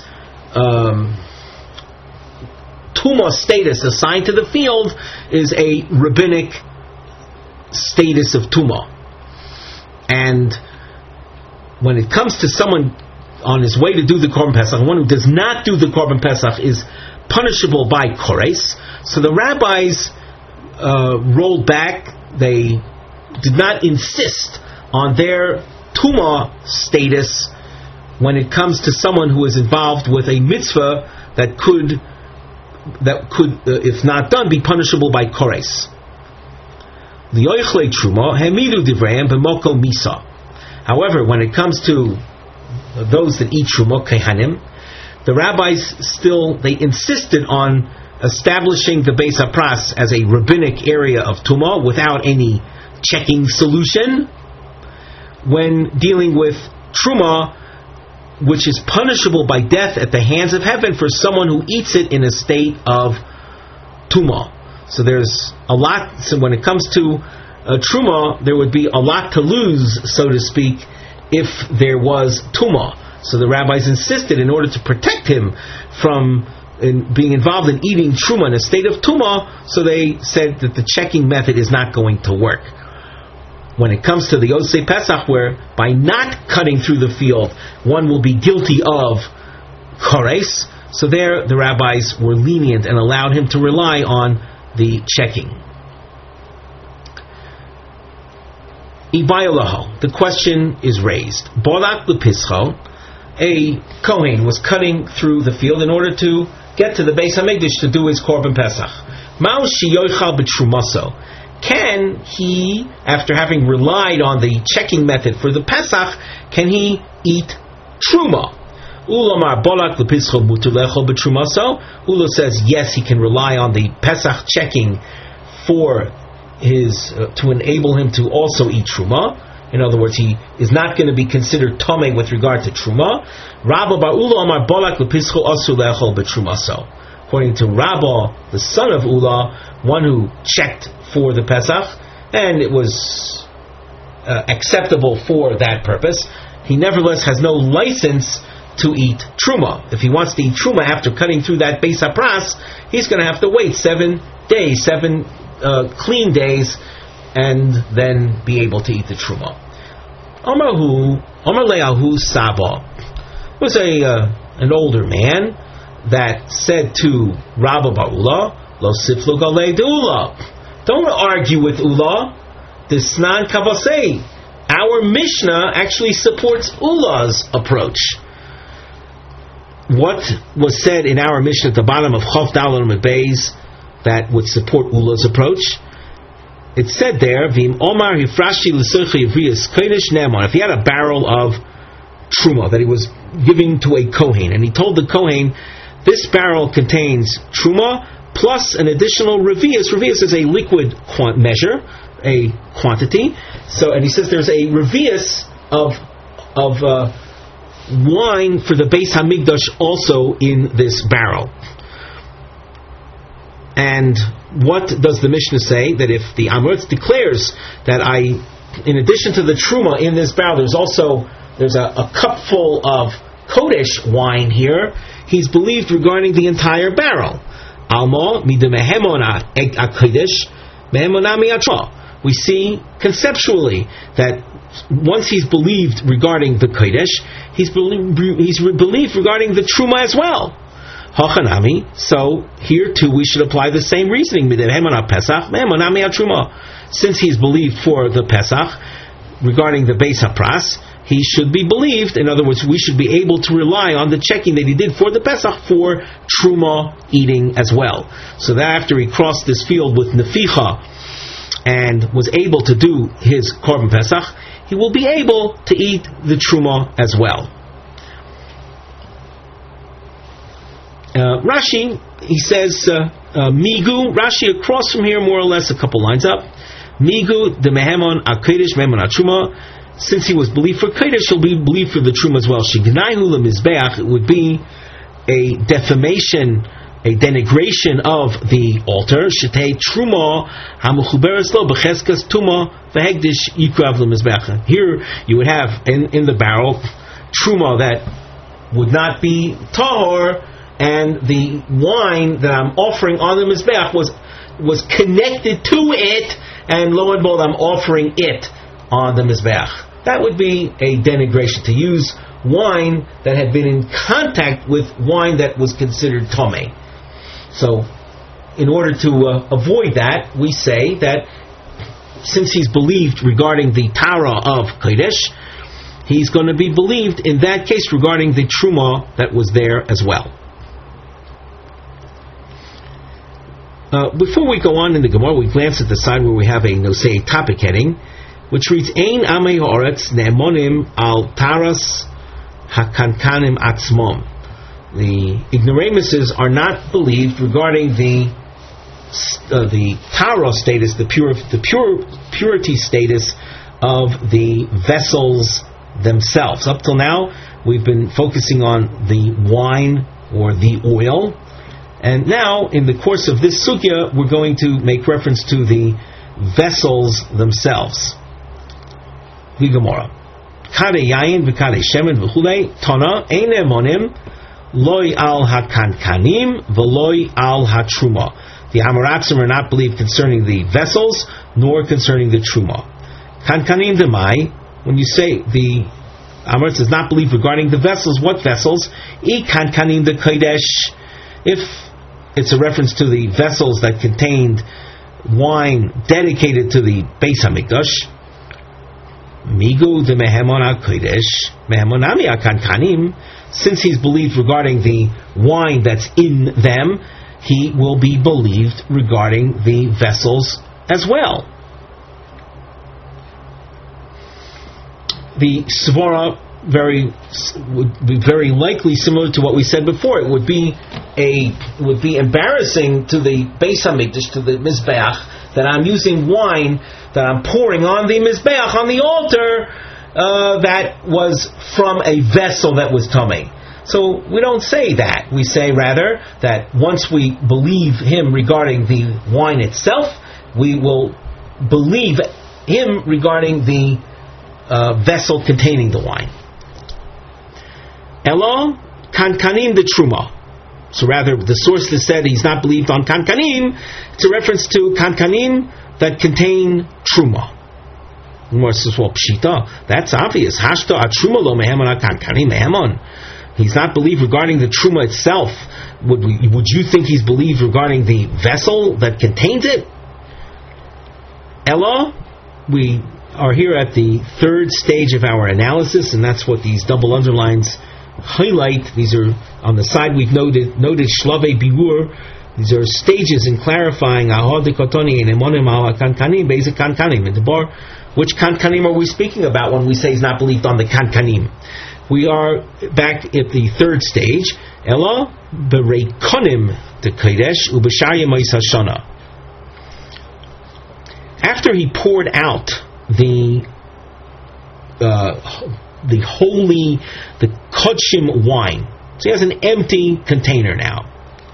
tumah status assigned to the field is a rabbinic status of tumah. And when it comes to someone on his way to do the Korban Pesach, one who does not do the Korban Pesach is punishable by Kores. So the rabbis rolled back. They did not insist on their tumah status when it comes to someone who is involved with a mitzvah that could, if not done, be punishable by Kores. However, when it comes to those that eat Truma, Kehanim, the rabbis they insisted on establishing the Beis HaPras as a rabbinic area of Tumah without any checking solution when dealing with Truma, which is punishable by death at the hands of heaven for someone who eats it in a state of Tumah. So there's a lot. So when it comes to Truma, there would be a lot to lose, so to speak, if there was Tumah. So the rabbis insisted, in order to protect him from being involved in eating Truma in a state of Tumah, so they said that the checking method is not going to work. When it comes to the Osei Pesach, where by not cutting through the field, one will be guilty of Kores, so there the rabbis were lenient and allowed him to rely on the checking. Ibayolaho, the question is raised. Bolak lepischo, a Kohen was cutting through the field in order to get to the Beis HaMikdash to do his Korban Pesach. Mao shiyochal b'trumaso. Can he, after having relied on the checking method for the Pesach, can he eat Truma? Ulamar bolak lepischo mutulecho b'trumaso. Ula says yes, he can rely on the Pesach checking for to enable him to also eat Truma. In other words, he is not going to be considered Tomei with regard to Truma. Rabba bar Ula amar bolak lepischo asu le'echol b'trumaso. According to Rabba, the son of Ula, one who checked for the Pesach, and it was acceptable for that purpose, he nevertheless has no license to eat Truma. If he wants to eat Truma after cutting through that Beis HaPras, he's going to have to wait 7 days, 7 clean days, and then be able to eat the Truma. Amar Le'ahu Saba was an older man that said to Rabba bar Ula, Lo siflu galei de Ula. Don't argue with Ula. Disnan kavasei. Our Mishnah actually supports Ula's approach. What was said in our Mishnah at the bottom of Chof Daled Amud Beis, that would support Ula's approach. It said there, Vim Omar Hifrashi L'Soicha Yivrius Kodesh Ne'emon. If he had a barrel of Truma that he was giving to a Kohen, and he told the Kohen, this barrel contains Truma plus an additional Revius. Revius is a liquid measure, a quantity. So, and he says there's a Revius of wine for the Beis Hamikdash also in this barrel. And what does the Mishnah say? That if the Amoritz declares that in addition to the Truma in this barrel, there's a cupful of Kodesh wine here, he's believed regarding the entire barrel. Alma midemehemona kodesh mehemona miatra. We see conceptually that once he's believed regarding the Kodesh, he's believed regarding the Truma as well. Hachanami. So here too we should apply the same reasoning. Midemehemona Pesach mehemona miatruma. Since he's believed for the Pesach regarding the Beis Hapras, he should be believed. In other words, we should be able to rely on the checking that he did for the Pesach for Truma eating as well. So that after he crossed this field with Neficha and was able to do his Korban Pesach, he will be able to eat the Truma as well. Rashi, he says, Migu, Rashi across from here more or less a couple lines up, Migu, the Mehemon, Akedesh, Mehemon, Truma. Since he was believed for Kodesh, he'll be believed for the Truma as well. Shignaihu leMizbeach, it would be a defamation, a denigration of the altar. Shetei Truma hamuchuberes lo b'cheskas tuma v'hegdish yikrav leMizbeach. Here you would have in the barrel Truma that would not be tahor, and the wine that I'm offering on the Mizbeach was connected to it, and lo and behold, I'm offering it on the Mizbeach. That would be a denigration, to use wine that had been in contact with wine that was considered tamei. So, in order to avoid that, we say that since he's believed regarding the Tara of Kodesh, he's going to be believed in that case regarding the Truma that was there as well. Before we go on in the Gemara, we glance at the side where we have a Nosei topic heading, which reads, Ein amei ha'aretz ne'emonim al taras hakankanim atzmom. The ignoramuses are not believed regarding the tara status, the purity status of the vessels themselves. Up till now, we've been focusing on the wine or the oil, and now in the course of this sugya, we're going to make reference to the vessels themselves. The Gemara. Kare yayin v'kare shemen v'chulei tana ein emonim loy al hakankanim v'loy al hatruma. The Amoratzim are not believed concerning the vessels nor concerning the truma. Kankanim demai. When you say the Amoritz does not believe regarding the vessels, what vessels? I kankanim the kodesh. If it's a reference to the vessels that contained wine dedicated to the Beis Hamikdash. Migu de Mehemon HaKodesh, Mehemonami HaKankanim, since he's believed regarding the wine that's in them, he will be believed regarding the vessels as well. The Svara would be very likely similar to what we said before. It would be embarrassing to the Beis Hamikdash, to the Mizbeach, that I'm using wine that I'm pouring on the Mizbeach, on the altar, that was from a vessel that was tamei. So we don't say that. We say rather that once we believe him regarding the wine itself, we will believe him regarding the vessel containing the wine. Elo kankanim the truma. So rather, the source that said he's not believed on kankanim, it's a reference to kankanim that contain truma. Pshita, that's obvious. Hashta atruma lo mehemon kankanim mehemon. He's not believed regarding the truma itself. Would you think he's believed regarding the vessel that contains it? Ella, we are here at the third stage of our analysis, and that's what these double underlines highlight. These are on the side we've noted Shlave Biur, These are stages in clarifying Ahodikotoni and Emonim al Kankanim, basic Kankanim. In the bar, which Kankanim are we speaking about when we say he's not believed on the Kankanim? We are back at the third stage. Ella bereikonim de kodesh ubeshaya ma'is. After he poured out the holy, the kodshim wine, so he has an empty container now.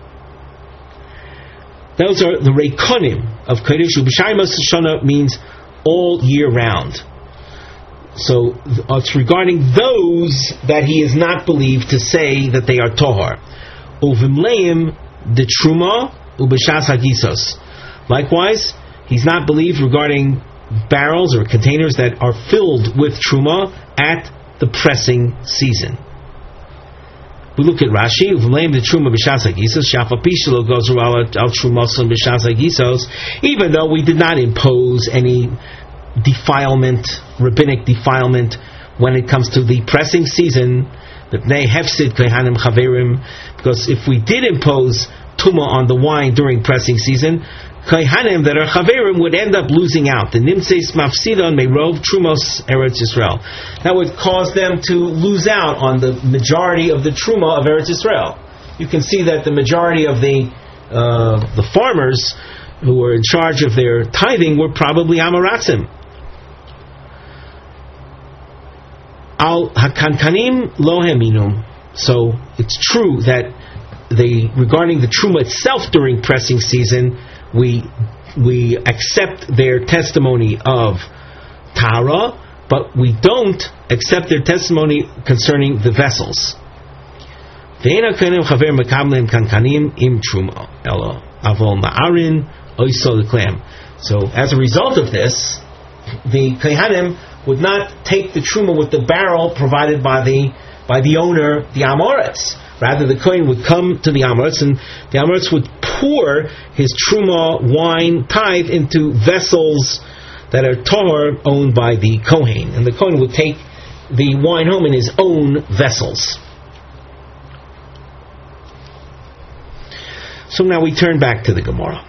Those are the reikonim of kodesh ubeshaya ma'is means all year round. So it's regarding those that he is not believed to say that they are tohar. Uvimleim de truma ubeshas hagisos. Likewise, he's not believed regarding barrels or containers that are filled with truma at the pressing season. We look at Rashi. Uvimleim de truma b'shas hagisos. Shafapishalo goes al trumason b'shas hagisos. Even though we did not impose any defilement, rabbinic defilement, when it comes to the pressing season, that they hefsid kohanim chaverim, because if we did impose tuma on the wine during pressing season, kohanim that are chaverim would end up losing out. The nimtzeis mafsidon meirov trumos Eretz Yisrael. That would cause them to lose out on the majority of the truma of Eretz Yisrael. You can see that the majority of the farmers who were in charge of their tithing were probably Amoratzim. Al hakankanim lo heminum. So it's true that regarding the truma itself during pressing season, we accept their testimony of Tara, but we don't accept their testimony concerning the vessels. Ve'ena kohanim chaver mekamlim kankanim im truma elo avol ma'arin oiso leklam. So as a result of this, the kohanim would not take the truma with the barrel provided by the owner, the Amoritz. Rather, the kohen would come to the Amoritz, and the Amoritz would pour his truma wine tithe into vessels that are tahor, owned by the kohen, and the kohen would take the wine home in his own vessels. So now we turn back to the Gemara.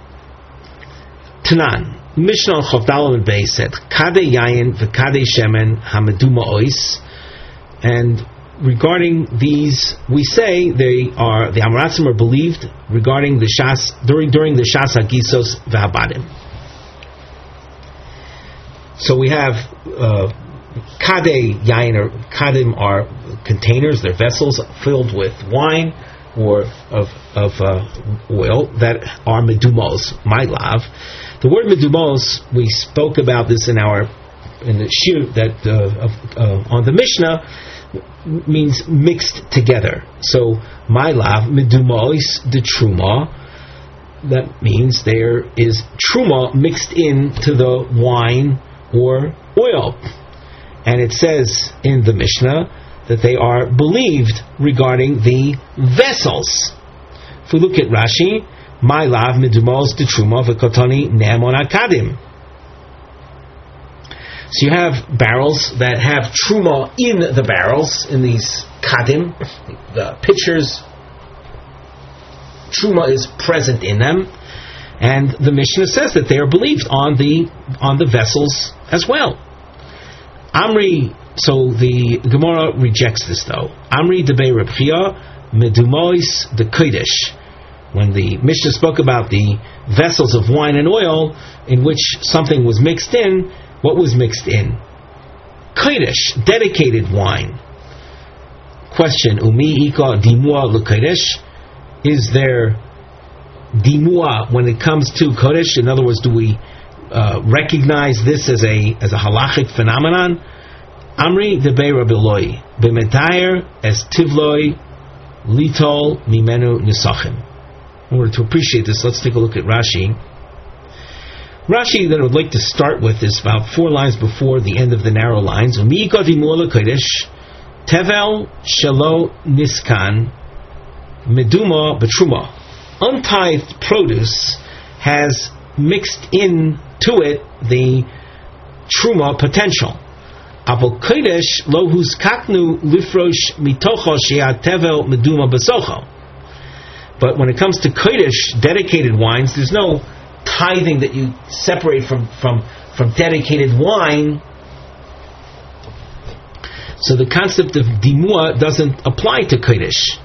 Tanan. Mishnah Chavdal and Bey said, Kade Yayin v'Kade Shemen Hameduma Ois, and regarding these, we say the Amoratzim are believed regarding the Shas during the Shas Hagisos v'Habadim. So we have Kade Yayin, or Kadim are containers, they're vessels filled with wine or of oil that are medumos, mylav. The word medumos, we spoke about this in the shir that on the Mishnah, means mixed together. So mylav medumos de truma. That means there is truma mixed into the wine or oil, and it says in the Mishnah that they are believed regarding the vessels. If we look at Rashi, my lav medumos de truma v'kotoni ne'amon akadim. So you have barrels that have truma in the barrels, in these kadim, the pitchers. Truma is present in them, and the Mishnah says that they are believed on the vessels as well. Amri, so the Gemara rejects this though. Amri debei Reb Chia medumois de kodesh. When the Mishnah spoke about the vessels of wine and oil in which something was mixed in, what was mixed in? Kodesh, dedicated wine. Question: Umi ika dimua lekodesh? Is there dimua when it comes to kodesh? In other words, do we recognize this as a halachic phenomenon? Amri debei Rabbi Eloi b'metayer es tivloi litol mimenu nisachim. In order to appreciate this, let's take a look at Rashi. Rashi that I would like to start with is about 4 lines before the end of the narrow lines. Umiika dimula kodesh tevel shelo niskan meduma betruma. Untithed produce has mixed into it the truma potential. Avo kodesh lo huskaknu lifrosh mitocho shea tevel meduma besocho. But when it comes to Kodesh, dedicated wines, there's no tithing that you separate from dedicated wine. So the concept of dimua doesn't apply to Kodesh.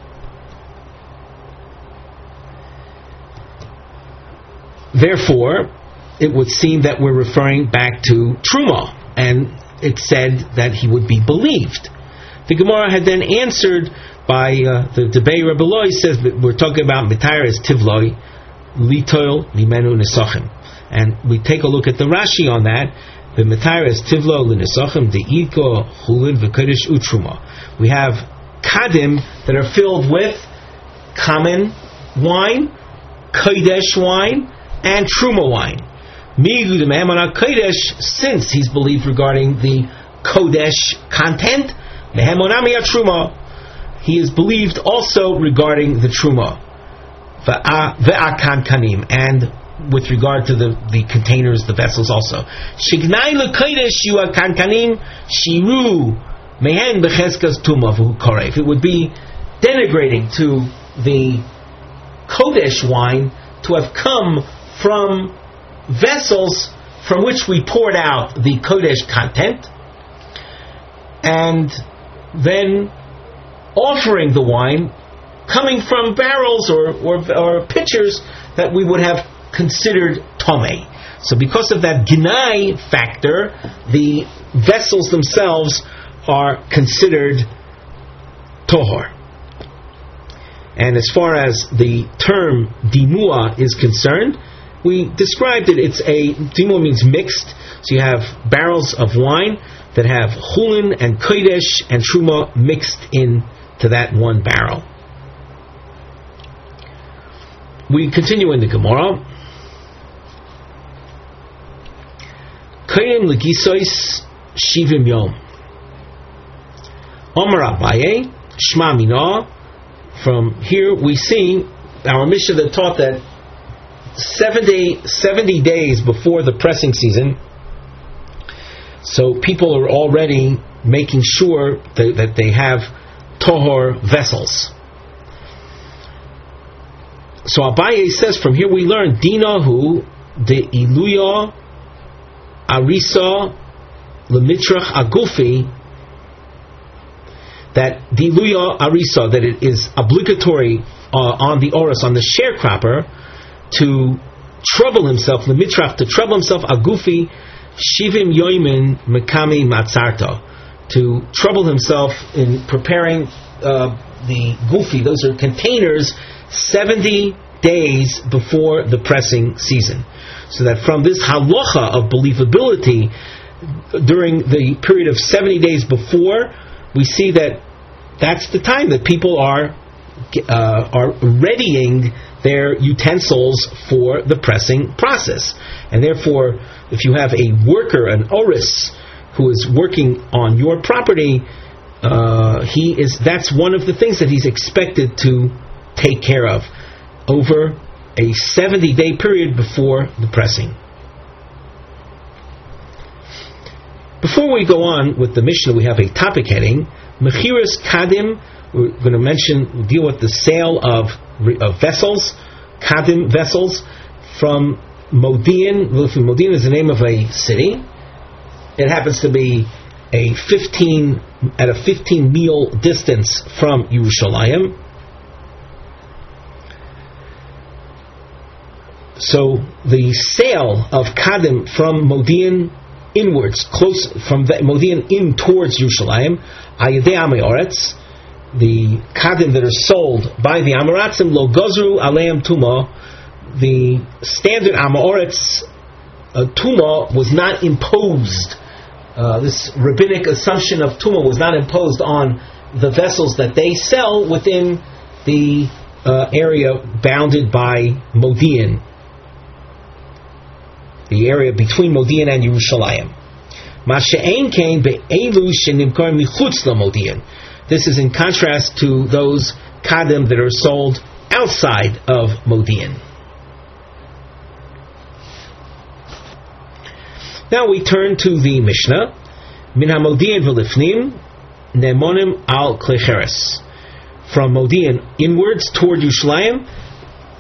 Therefore, it would seem that we're referring back to Truma, and it said that he would be believed. The Gemara had then answered by the Debei Rebbe Loi says that we're talking about Mitayr as Tivloi, Litoil, Limenu Nesachim. And we take a look at the Rashi on that. The Mitayr as Tivlo, Linesachim, the Iko, Chulin, V'Kodesh, Utruma. We have Kadim that are filled with common wine, Kodesh wine, and Truma wine. Migud Mehamana Kodesh, since he's believed regarding the Kodesh content, Mehamonami Truma, he is believed also regarding the Truma. Ve'akan Kanim, and with regard to the containers, the vessels also. Shignai L'Kodesh Yu Akan Kanim Shiru Mehen Becheskas Tuma V'hu Korev. It would be denigrating to the Kodesh wine to have come from vessels from which we poured out the Kodesh content, and then offering the wine coming from barrels or pitchers that we would have considered tomei. So because of that ginai factor, the vessels themselves are considered tohor. And as far as the term dimua is concerned, we described it. Dimua means mixed. So you have barrels of wine that have chulin and kodesh and truma mixed into that one barrel. We continue in the Gemara. Koyim legisois shivim yom. Omar Abaye Shma Mina. From here we see our Mishnah that taught that 70 days before the pressing season, so people are already making sure that they have tohor vessels. So Abaye says from here we learn Dinahu de Iluya Arisa Lemitrach Agufi, that Diluya Arisa, that it is obligatory on the Oris, on the sharecropper, to trouble himself, Lemitrach, to trouble himself Agufi Shivim Yoimin Mekami Matzarta, to trouble himself in preparing the Gufi, those are containers, 70 days before the pressing season. So that from this halacha of believability, during the period of 70 days before, we see that that's the time that people are readying their utensils for the pressing process. And therefore, if you have a worker, an oris, who is working on your property, that's one of the things that he's expected to take care of over a 70-day period before the pressing. Before we go on with the Mishnah, we have a topic heading, Mechiras Kadim. We're going to deal with the sale of vessels, Kadim vessels, from Modi'in. Modi'in is the name of a city. It happens to be a 15 mile distance from Yerushalayim. So the sale of Kadim from Modi'in inwards, close from Modi'in in towards Yerushalayim, Ayadei Amoretz, the Kadim that are sold by the Amoratzim, Lo Gozru Aleim Tuma, the standard Amoretz Tuma was not imposed. This rabbinic assumption of Tuma was not imposed on the vessels that they sell within the area bounded by Modi'in, the area between Modi'in and Yerushalayim. Masha'ein came be'elu shenimkar michutz laModi'in. This is in contrast to those kadim that are sold outside of Modi'in. Now we turn to the Mishnah. Min haModi'in v'lifnim ne'monim al klecheres. From Modi'in inwards toward Yerushalayim,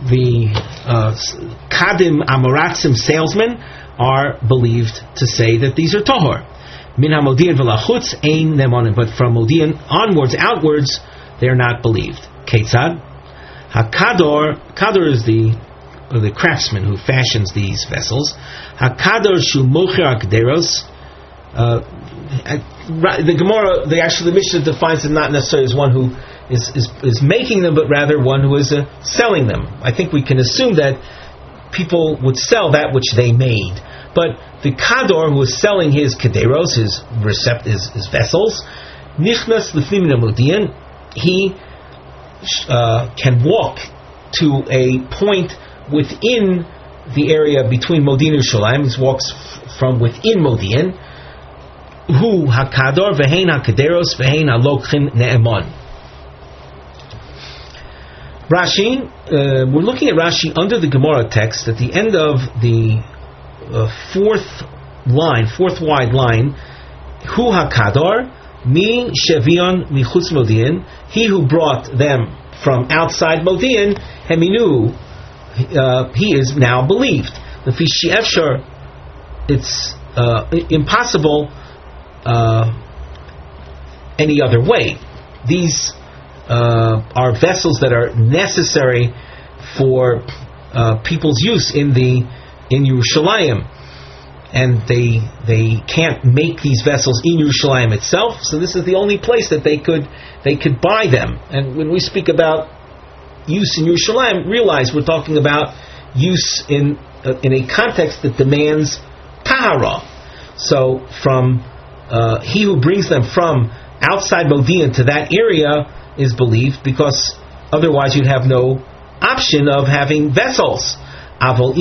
the Kadim Amoratzim salesmen are believed to say that these are Tahor. Min HaModian V'Lachutz Ein Nemonim, but from Modian onwards, outwards, they are not believed. Ketzad Kador is the craftsman who fashions these vessels. Hakador Shu Mocher Akderos. The Gemara, the Mishnah defines it not necessarily as one who is making them, but rather one who is selling them. I think we can assume that people would sell that which they made. But the Kador who is selling his Kederos, his vessels, Nichnas Lefnim Modian, he can walk to a point within the area between Modian and Yerushalayim. He walks from within Modian. Hu hakador v'hein hakederos v'hein halokhin ne'emon. Rashi, we're looking at Rashi under the Gemara text at the end of the fourth wide line. Hu hakador mi shevion michutz Modian. He who brought them from outside Modian, heminu, he is now believed. Lefi she'efshar, it's impossible any other way. These are vessels that are necessary for people's use in Yerushalayim, and they can't make these vessels in Yerushalayim itself. So this is the only place that they could buy them. And when we speak about use in Yerushalayim, realize we're talking about use in a context that demands tahara. So from he who brings them from outside Modian to that area is believed, because otherwise you'd have no option of having vessels. However,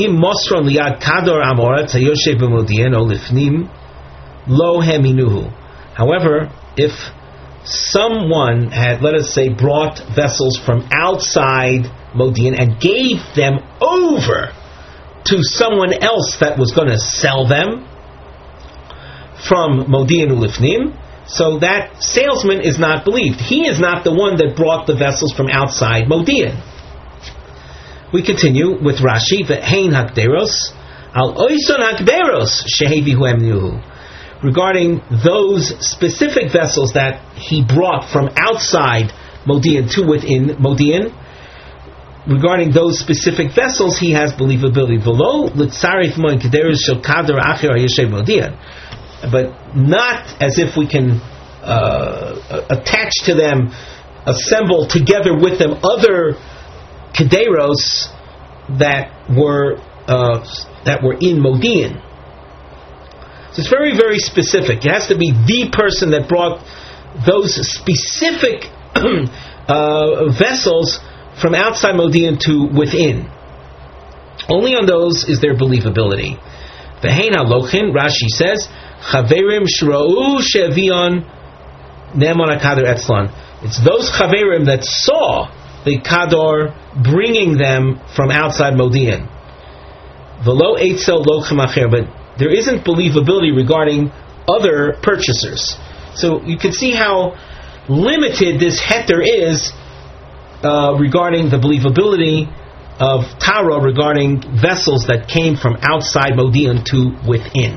if someone had, let us say, brought vessels from outside Modian and gave them over to someone else that was going to sell them from Modian Ulifnim, so that salesman is not believed. He is not the one that brought the vessels from outside Modian. We continue with Rashi, V'hein hakderos al oison hakderos shehevihu emnuhu. Regarding those specific vessels that he brought from outside Modian to within Modian, regarding those specific vessels, he has believability. V'lo l'tzarif moin kederos shel kader acher hayeshev Modian. But not as if we can attach to them, assemble together with them other kederos that were in Modian. So it's very, very specific. It has to be the person that brought those specific vessels from outside Modian to within. Only on those is there believability. V'hein halochin, Rashi says, Chaverim shra'u shevion ne'emon hakader etzlan. It's those chaverim that saw the kador bringing them from outside Modian. V'lo eitzel lochem acher, but there isn't believability regarding other purchasers. So you can see how limited this heter is regarding the believability of Tara regarding vessels that came from outside Modian to within.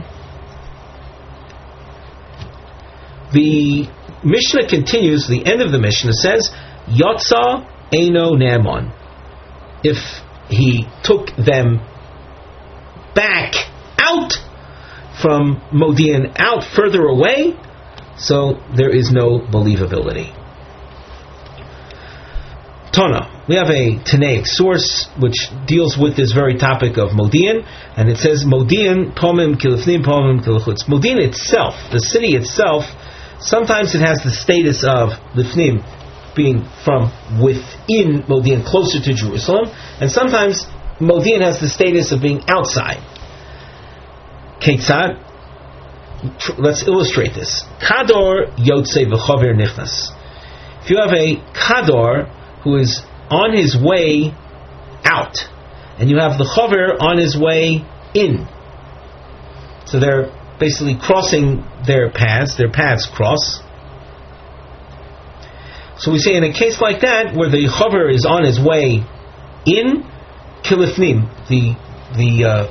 The Mishnah continues, the end of the Mishnah says, Yotza Eino Ne'emon. If he took them back out from Modian, out further away, so there is no believability. Tana, we have a Tanaic source which deals with this very topic of Modian, and it says Modian pomim kilifnim pomim kilachutz. Modian itself, the city itself, sometimes it has the status of Lifnim, being from within Modian, closer to Jerusalem, and sometimes Modian has the status of being outside. Ketzad, let's illustrate this. Kador Yotze v'chover nichnas. If you have a Kador who is on his way out, and you have the chover on his way in, so they're basically crossing their paths cross. So we say in a case like that, where the chover is on his way in, kilifnim, the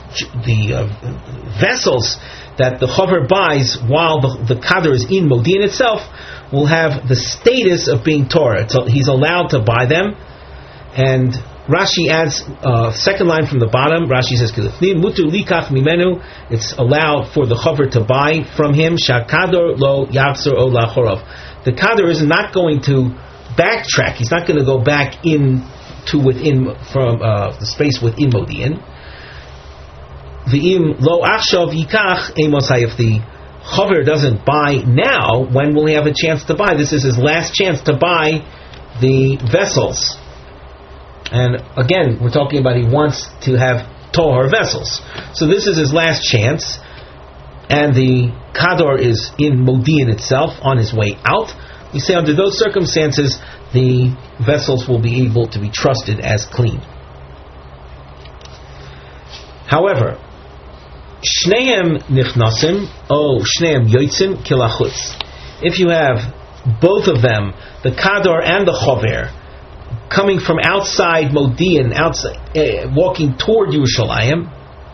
vessels that the chaver buys while the kador is in Modi'in itself will have the status of being Torah. So he's allowed to buy them. And Rashi adds second line from the bottom. Rashi says, "Mutu likach mimenu." It's allowed for the chaver to buy from him. Shakador lo yachzor o lachorov. The kador is not going to backtrack. He's not going to go back in to within from the space within Modi'in. V'im lo achshav yikach emosai. If the chaver doesn't buy now, when will he have a chance to buy? This is his last chance to buy the vessels. And again, we're talking about he wants to have Tohar vessels. So this is his last chance. And the Kador is in Modi'in itself, on his way out. We say under those circumstances, the vessels will be able to be trusted as clean. However, Shneim Nichnasim, Shneim Yoitzim Kilachutz. If you have both of them, the Kador and the Chover, coming from outside Modi'in, walking toward Yerushalayim,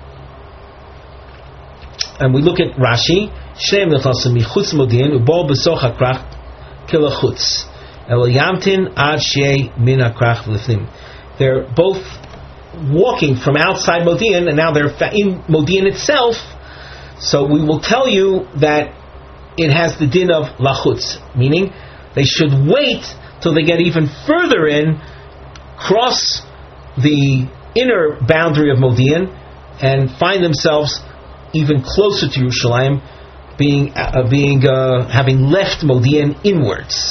and we look at Rashi, Shneim Nichnasim Michutz Modi'in Ubol Besoch HaKrach Kilachutz El Yamtin Ad Shei Min HaKrach Lifnim. They're both walking from outside Modi'in, and now they're in Modi'in itself. So we will tell you that it has the din of lachutz, meaning they should wait till they get even further in, cross the inner boundary of Modi'in, and find themselves even closer to Yerushalayim, having left Modi'in inwards.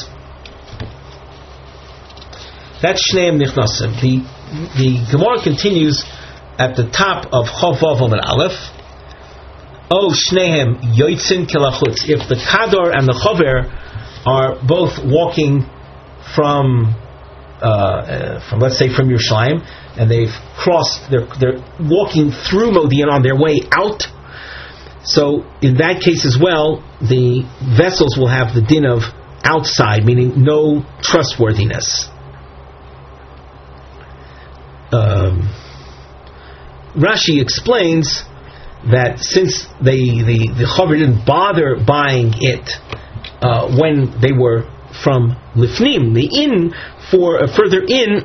That's Shneim Nichnasim. The Gemara continues at the top of Chav Vav Amud Aleph. Shnehem Yoitzin Kilachutz. If the Kador and the Chover are both walking from let's say from Yerushalayim, and they've crossed, they're walking through Modi'in on their way out. So in that case as well, the vessels will have the din of outside, meaning no trustworthiness. Rashi explains that since the Chaver didn't bother buying it when they were from Lifnim, the inn, for further in,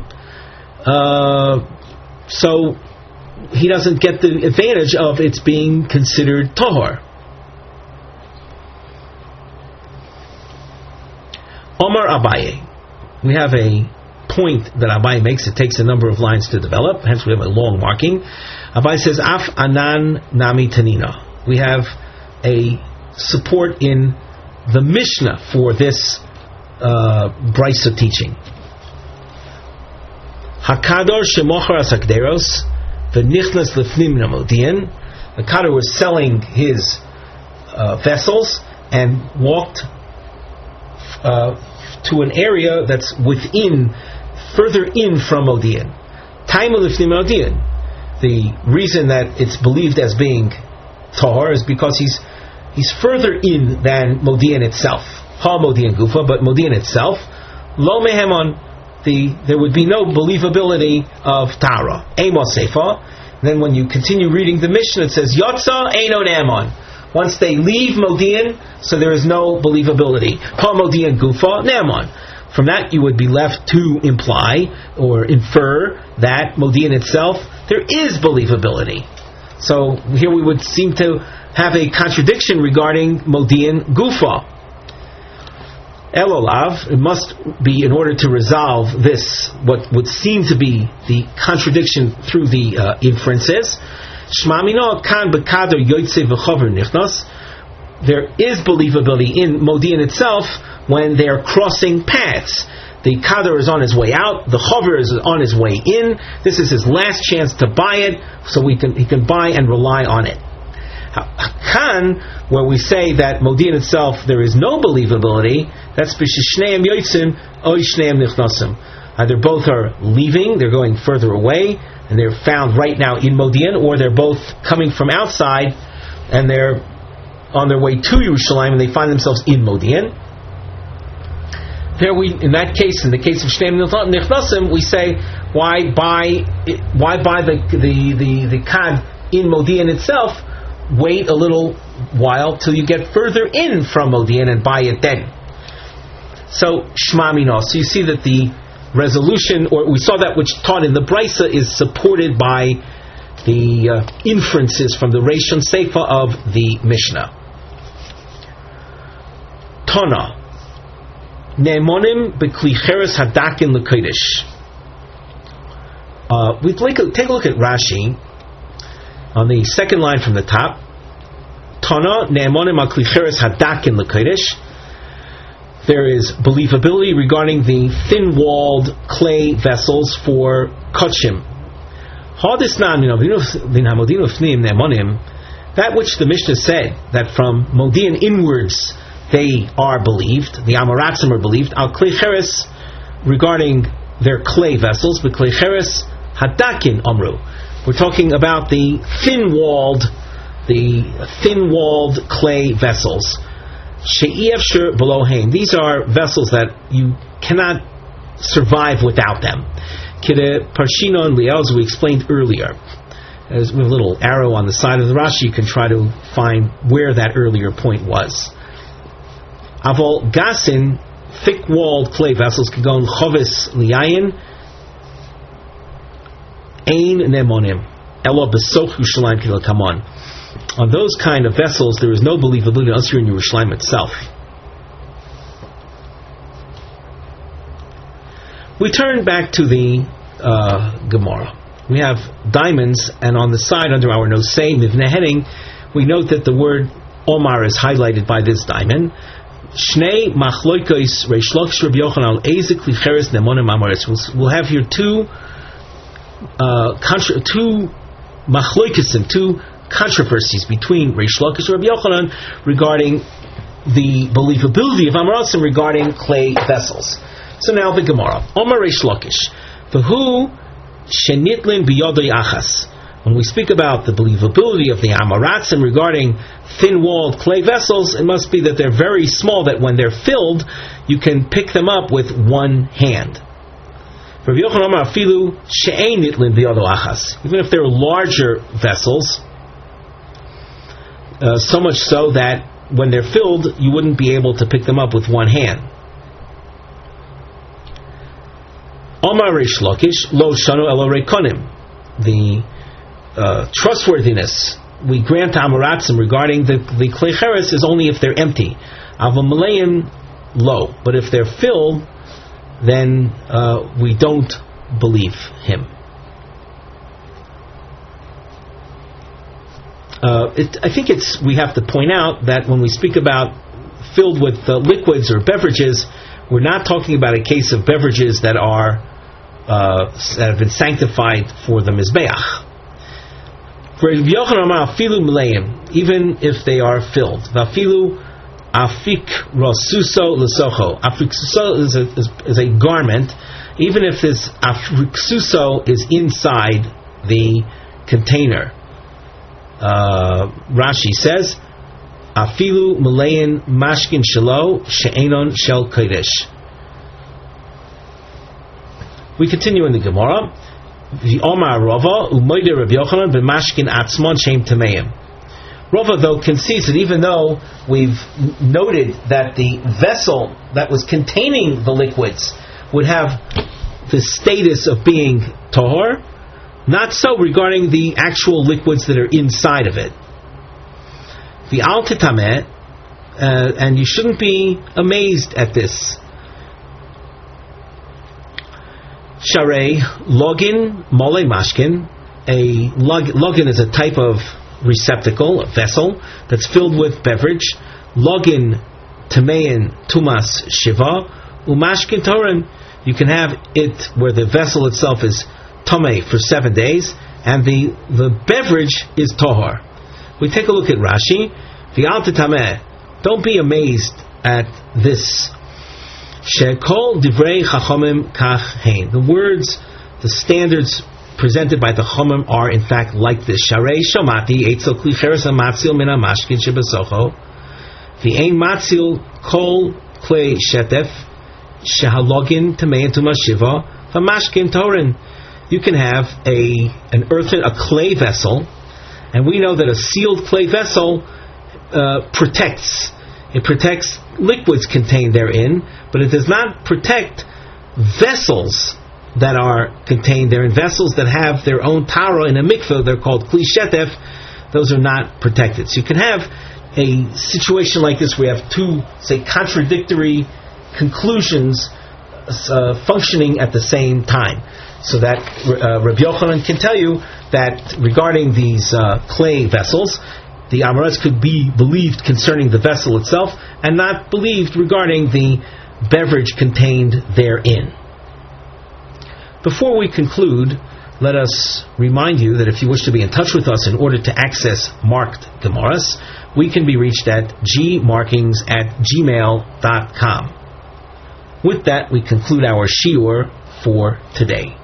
so he doesn't get the advantage of its being considered Tahor. Omar Abaye. We have a point that Abaye makes. It takes a number of lines to develop, hence we have a long marking. Abaye says, Af Anan Nami Tanina. We have a support in the Mishnah for this Brisa teaching. Hakador Shemochar Asakderos V'nichnas Lefnim Namodian. The Kador was selling his vessels and walked to an area that's further in from Modi'in. Time Lefnim Modi'in. The reason that it's believed as being Tahor is because he's further in than Modi'in itself. Ha Modi'in Gufa, but Modi'in itself, Lo Mehemon, there would be no believability of Tara. Amos Sefa. Then when you continue reading the Mishnah, it says Yotza Eino Ne'emon. Once they leave Modi'in, so there is no believability. Ha Modi'in Gufa Ne'emon. From that, you would be left to imply or infer that Modi'in itself, there is believability. So here we would seem to have a contradiction regarding Modi'in Gufa. Elolav, it must be, in order to resolve this, what would seem to be the contradiction through the inferences. Shmamino kan b'kader yoytze v'chover nichnas. There is believability in Modi'in itself when they are crossing paths. The Kador is on his way out, the Chover is on his way in. This is his last chance to buy it, so he can buy and rely on it. Kan, where we say that Modi'in itself there is no believability, that's b'shneim yotzim oy shneim nichnasim. Either both are leaving, they're going further away, and they're found right now in Modi'in, or they're both coming from outside, and they're on their way to Yerushalayim, and they find themselves in Modi'in. There in that case, in the case of Shnei Nichnasim, we say, why buy the Kad in Modi'in itself? Wait a little while till you get further in from Modi'in and buy it then. So Shma Mino. So you see that the resolution, or we saw that which taught in the Brisa, is supported by the inferences from the Reish and Seifa of the Mishnah. Tana Ne'emonim b'kli cheres hadakin l'kodesh. We take a look at Rashi on the second line from the top. Tana Ne'emonim b'kli cheres hadakin l'kodesh. There is believability regarding the thin-walled clay vessels for kachim. That which the Mishnah said, that from Modi'in inwards they are believed, the Amoratzim are believed, al klei cheres, regarding their clay vessels, but klei cheres hadakin amru. We're talking about the thin-walled clay vessels. She'iyevshir belohem. These are vessels that you cannot survive without them. Kide Parshino and Liel, as we explained earlier. As with a little arrow on the side of the Rashi, you can try to find where that earlier point was. Avol gasin, thick-walled clay vessels, can go in chovis liayin, ein nemonim, elo besoch Yerushalayim kil kamon. On those kind of vessels, there is no believability unless you're in Yerushalayim itself. We turn back to the Gemara. We have diamonds, and on the side under our nosei mivneh heading, we note that the word Omar is highlighted by this diamond. Shnei machloikos Reish Lakish Rabbi Yochanan al Ezik Licheres Nemonim Amaretz. We'll have here two machloikosim, two controversies between Reish Lakish and Rabbi Yochanan regarding the believability of Amoratzim regarding clay vessels. So now the Gemara. Omar Reish Lakish. V'hu shenitlin biyodei achas. When we speak about the believability of the Amoratzim regarding thin-walled clay vessels, it must be that they're very small, that when they're filled, you can pick them up with one hand. Rabbi Yochanan Omar afilu she'ein nitlin biyodei achas. Even if they're larger vessels, so much so that when they're filled, you wouldn't be able to pick them up with one hand. Omar Reish Lakish lo shanu elo reikonim. The trustworthiness we grant to Amoratzim regarding the klei cheres is only if they're empty. Aval maleim lo, but if they're filled, then we don't believe him. I think we have to point out that when we speak about filled with liquids or beverages, we're not talking about a case of beverages that have been sanctified for the Mizbeach. Even if they are filled. Vafilu afik rasuso lesocho. Afik is a garment. Even if this afik suso is inside the container. Rashi says, "Afilu malein mashkin shelo she'enon shel kodesh." We continue in the Gemara. The Omar Rava u'moide Rabbi Yochanan b'mashkin atzmon she'im tameim. Rava, though, concedes that even though we've noted that the vessel that was containing the liquids would have the status of being tahor, not so regarding the actual liquids that are inside of it. The al titameh, and you shouldn't be amazed at this. Sharei login mole mashkin. A login is a type of receptacle, a vessel that's filled with beverage. Login tamein tumas shiva umashkin torim. You can have it where the vessel itself is Tomei for 7 days, and the beverage is Tohar. We take a look at Rashi. V'al tetameh. Don't be amazed at this. She'kol divrei chachamim kach hein. The words, the standards presented by the chachamim are in fact like this. Sharei shomati eitzel kli cheres hamatzil min hamashkin shebesocho v'ein matzil kol klei shetef Shehalogin Tamein Tumashiva Vamashkin Torin. You can have an earthen, a clay vessel, and we know that a sealed clay vessel protects. It protects liquids contained therein, but it does not protect vessels that are contained therein. Vessels that have their own tara in a mikveh, they're called kli shetef. Those are not protected. So you can have a situation like this where you have two, say, contradictory conclusions functioning at the same time. So that Rabbi Yochanan can tell you that regarding these clay vessels, the Amoretz could be believed concerning the vessel itself and not believed regarding the beverage contained therein. Before we conclude, let us remind you that if you wish to be in touch with us in order to access marked Gemaras, we can be reached at gmarkings@gmail.com. With that, we conclude our shiur for today.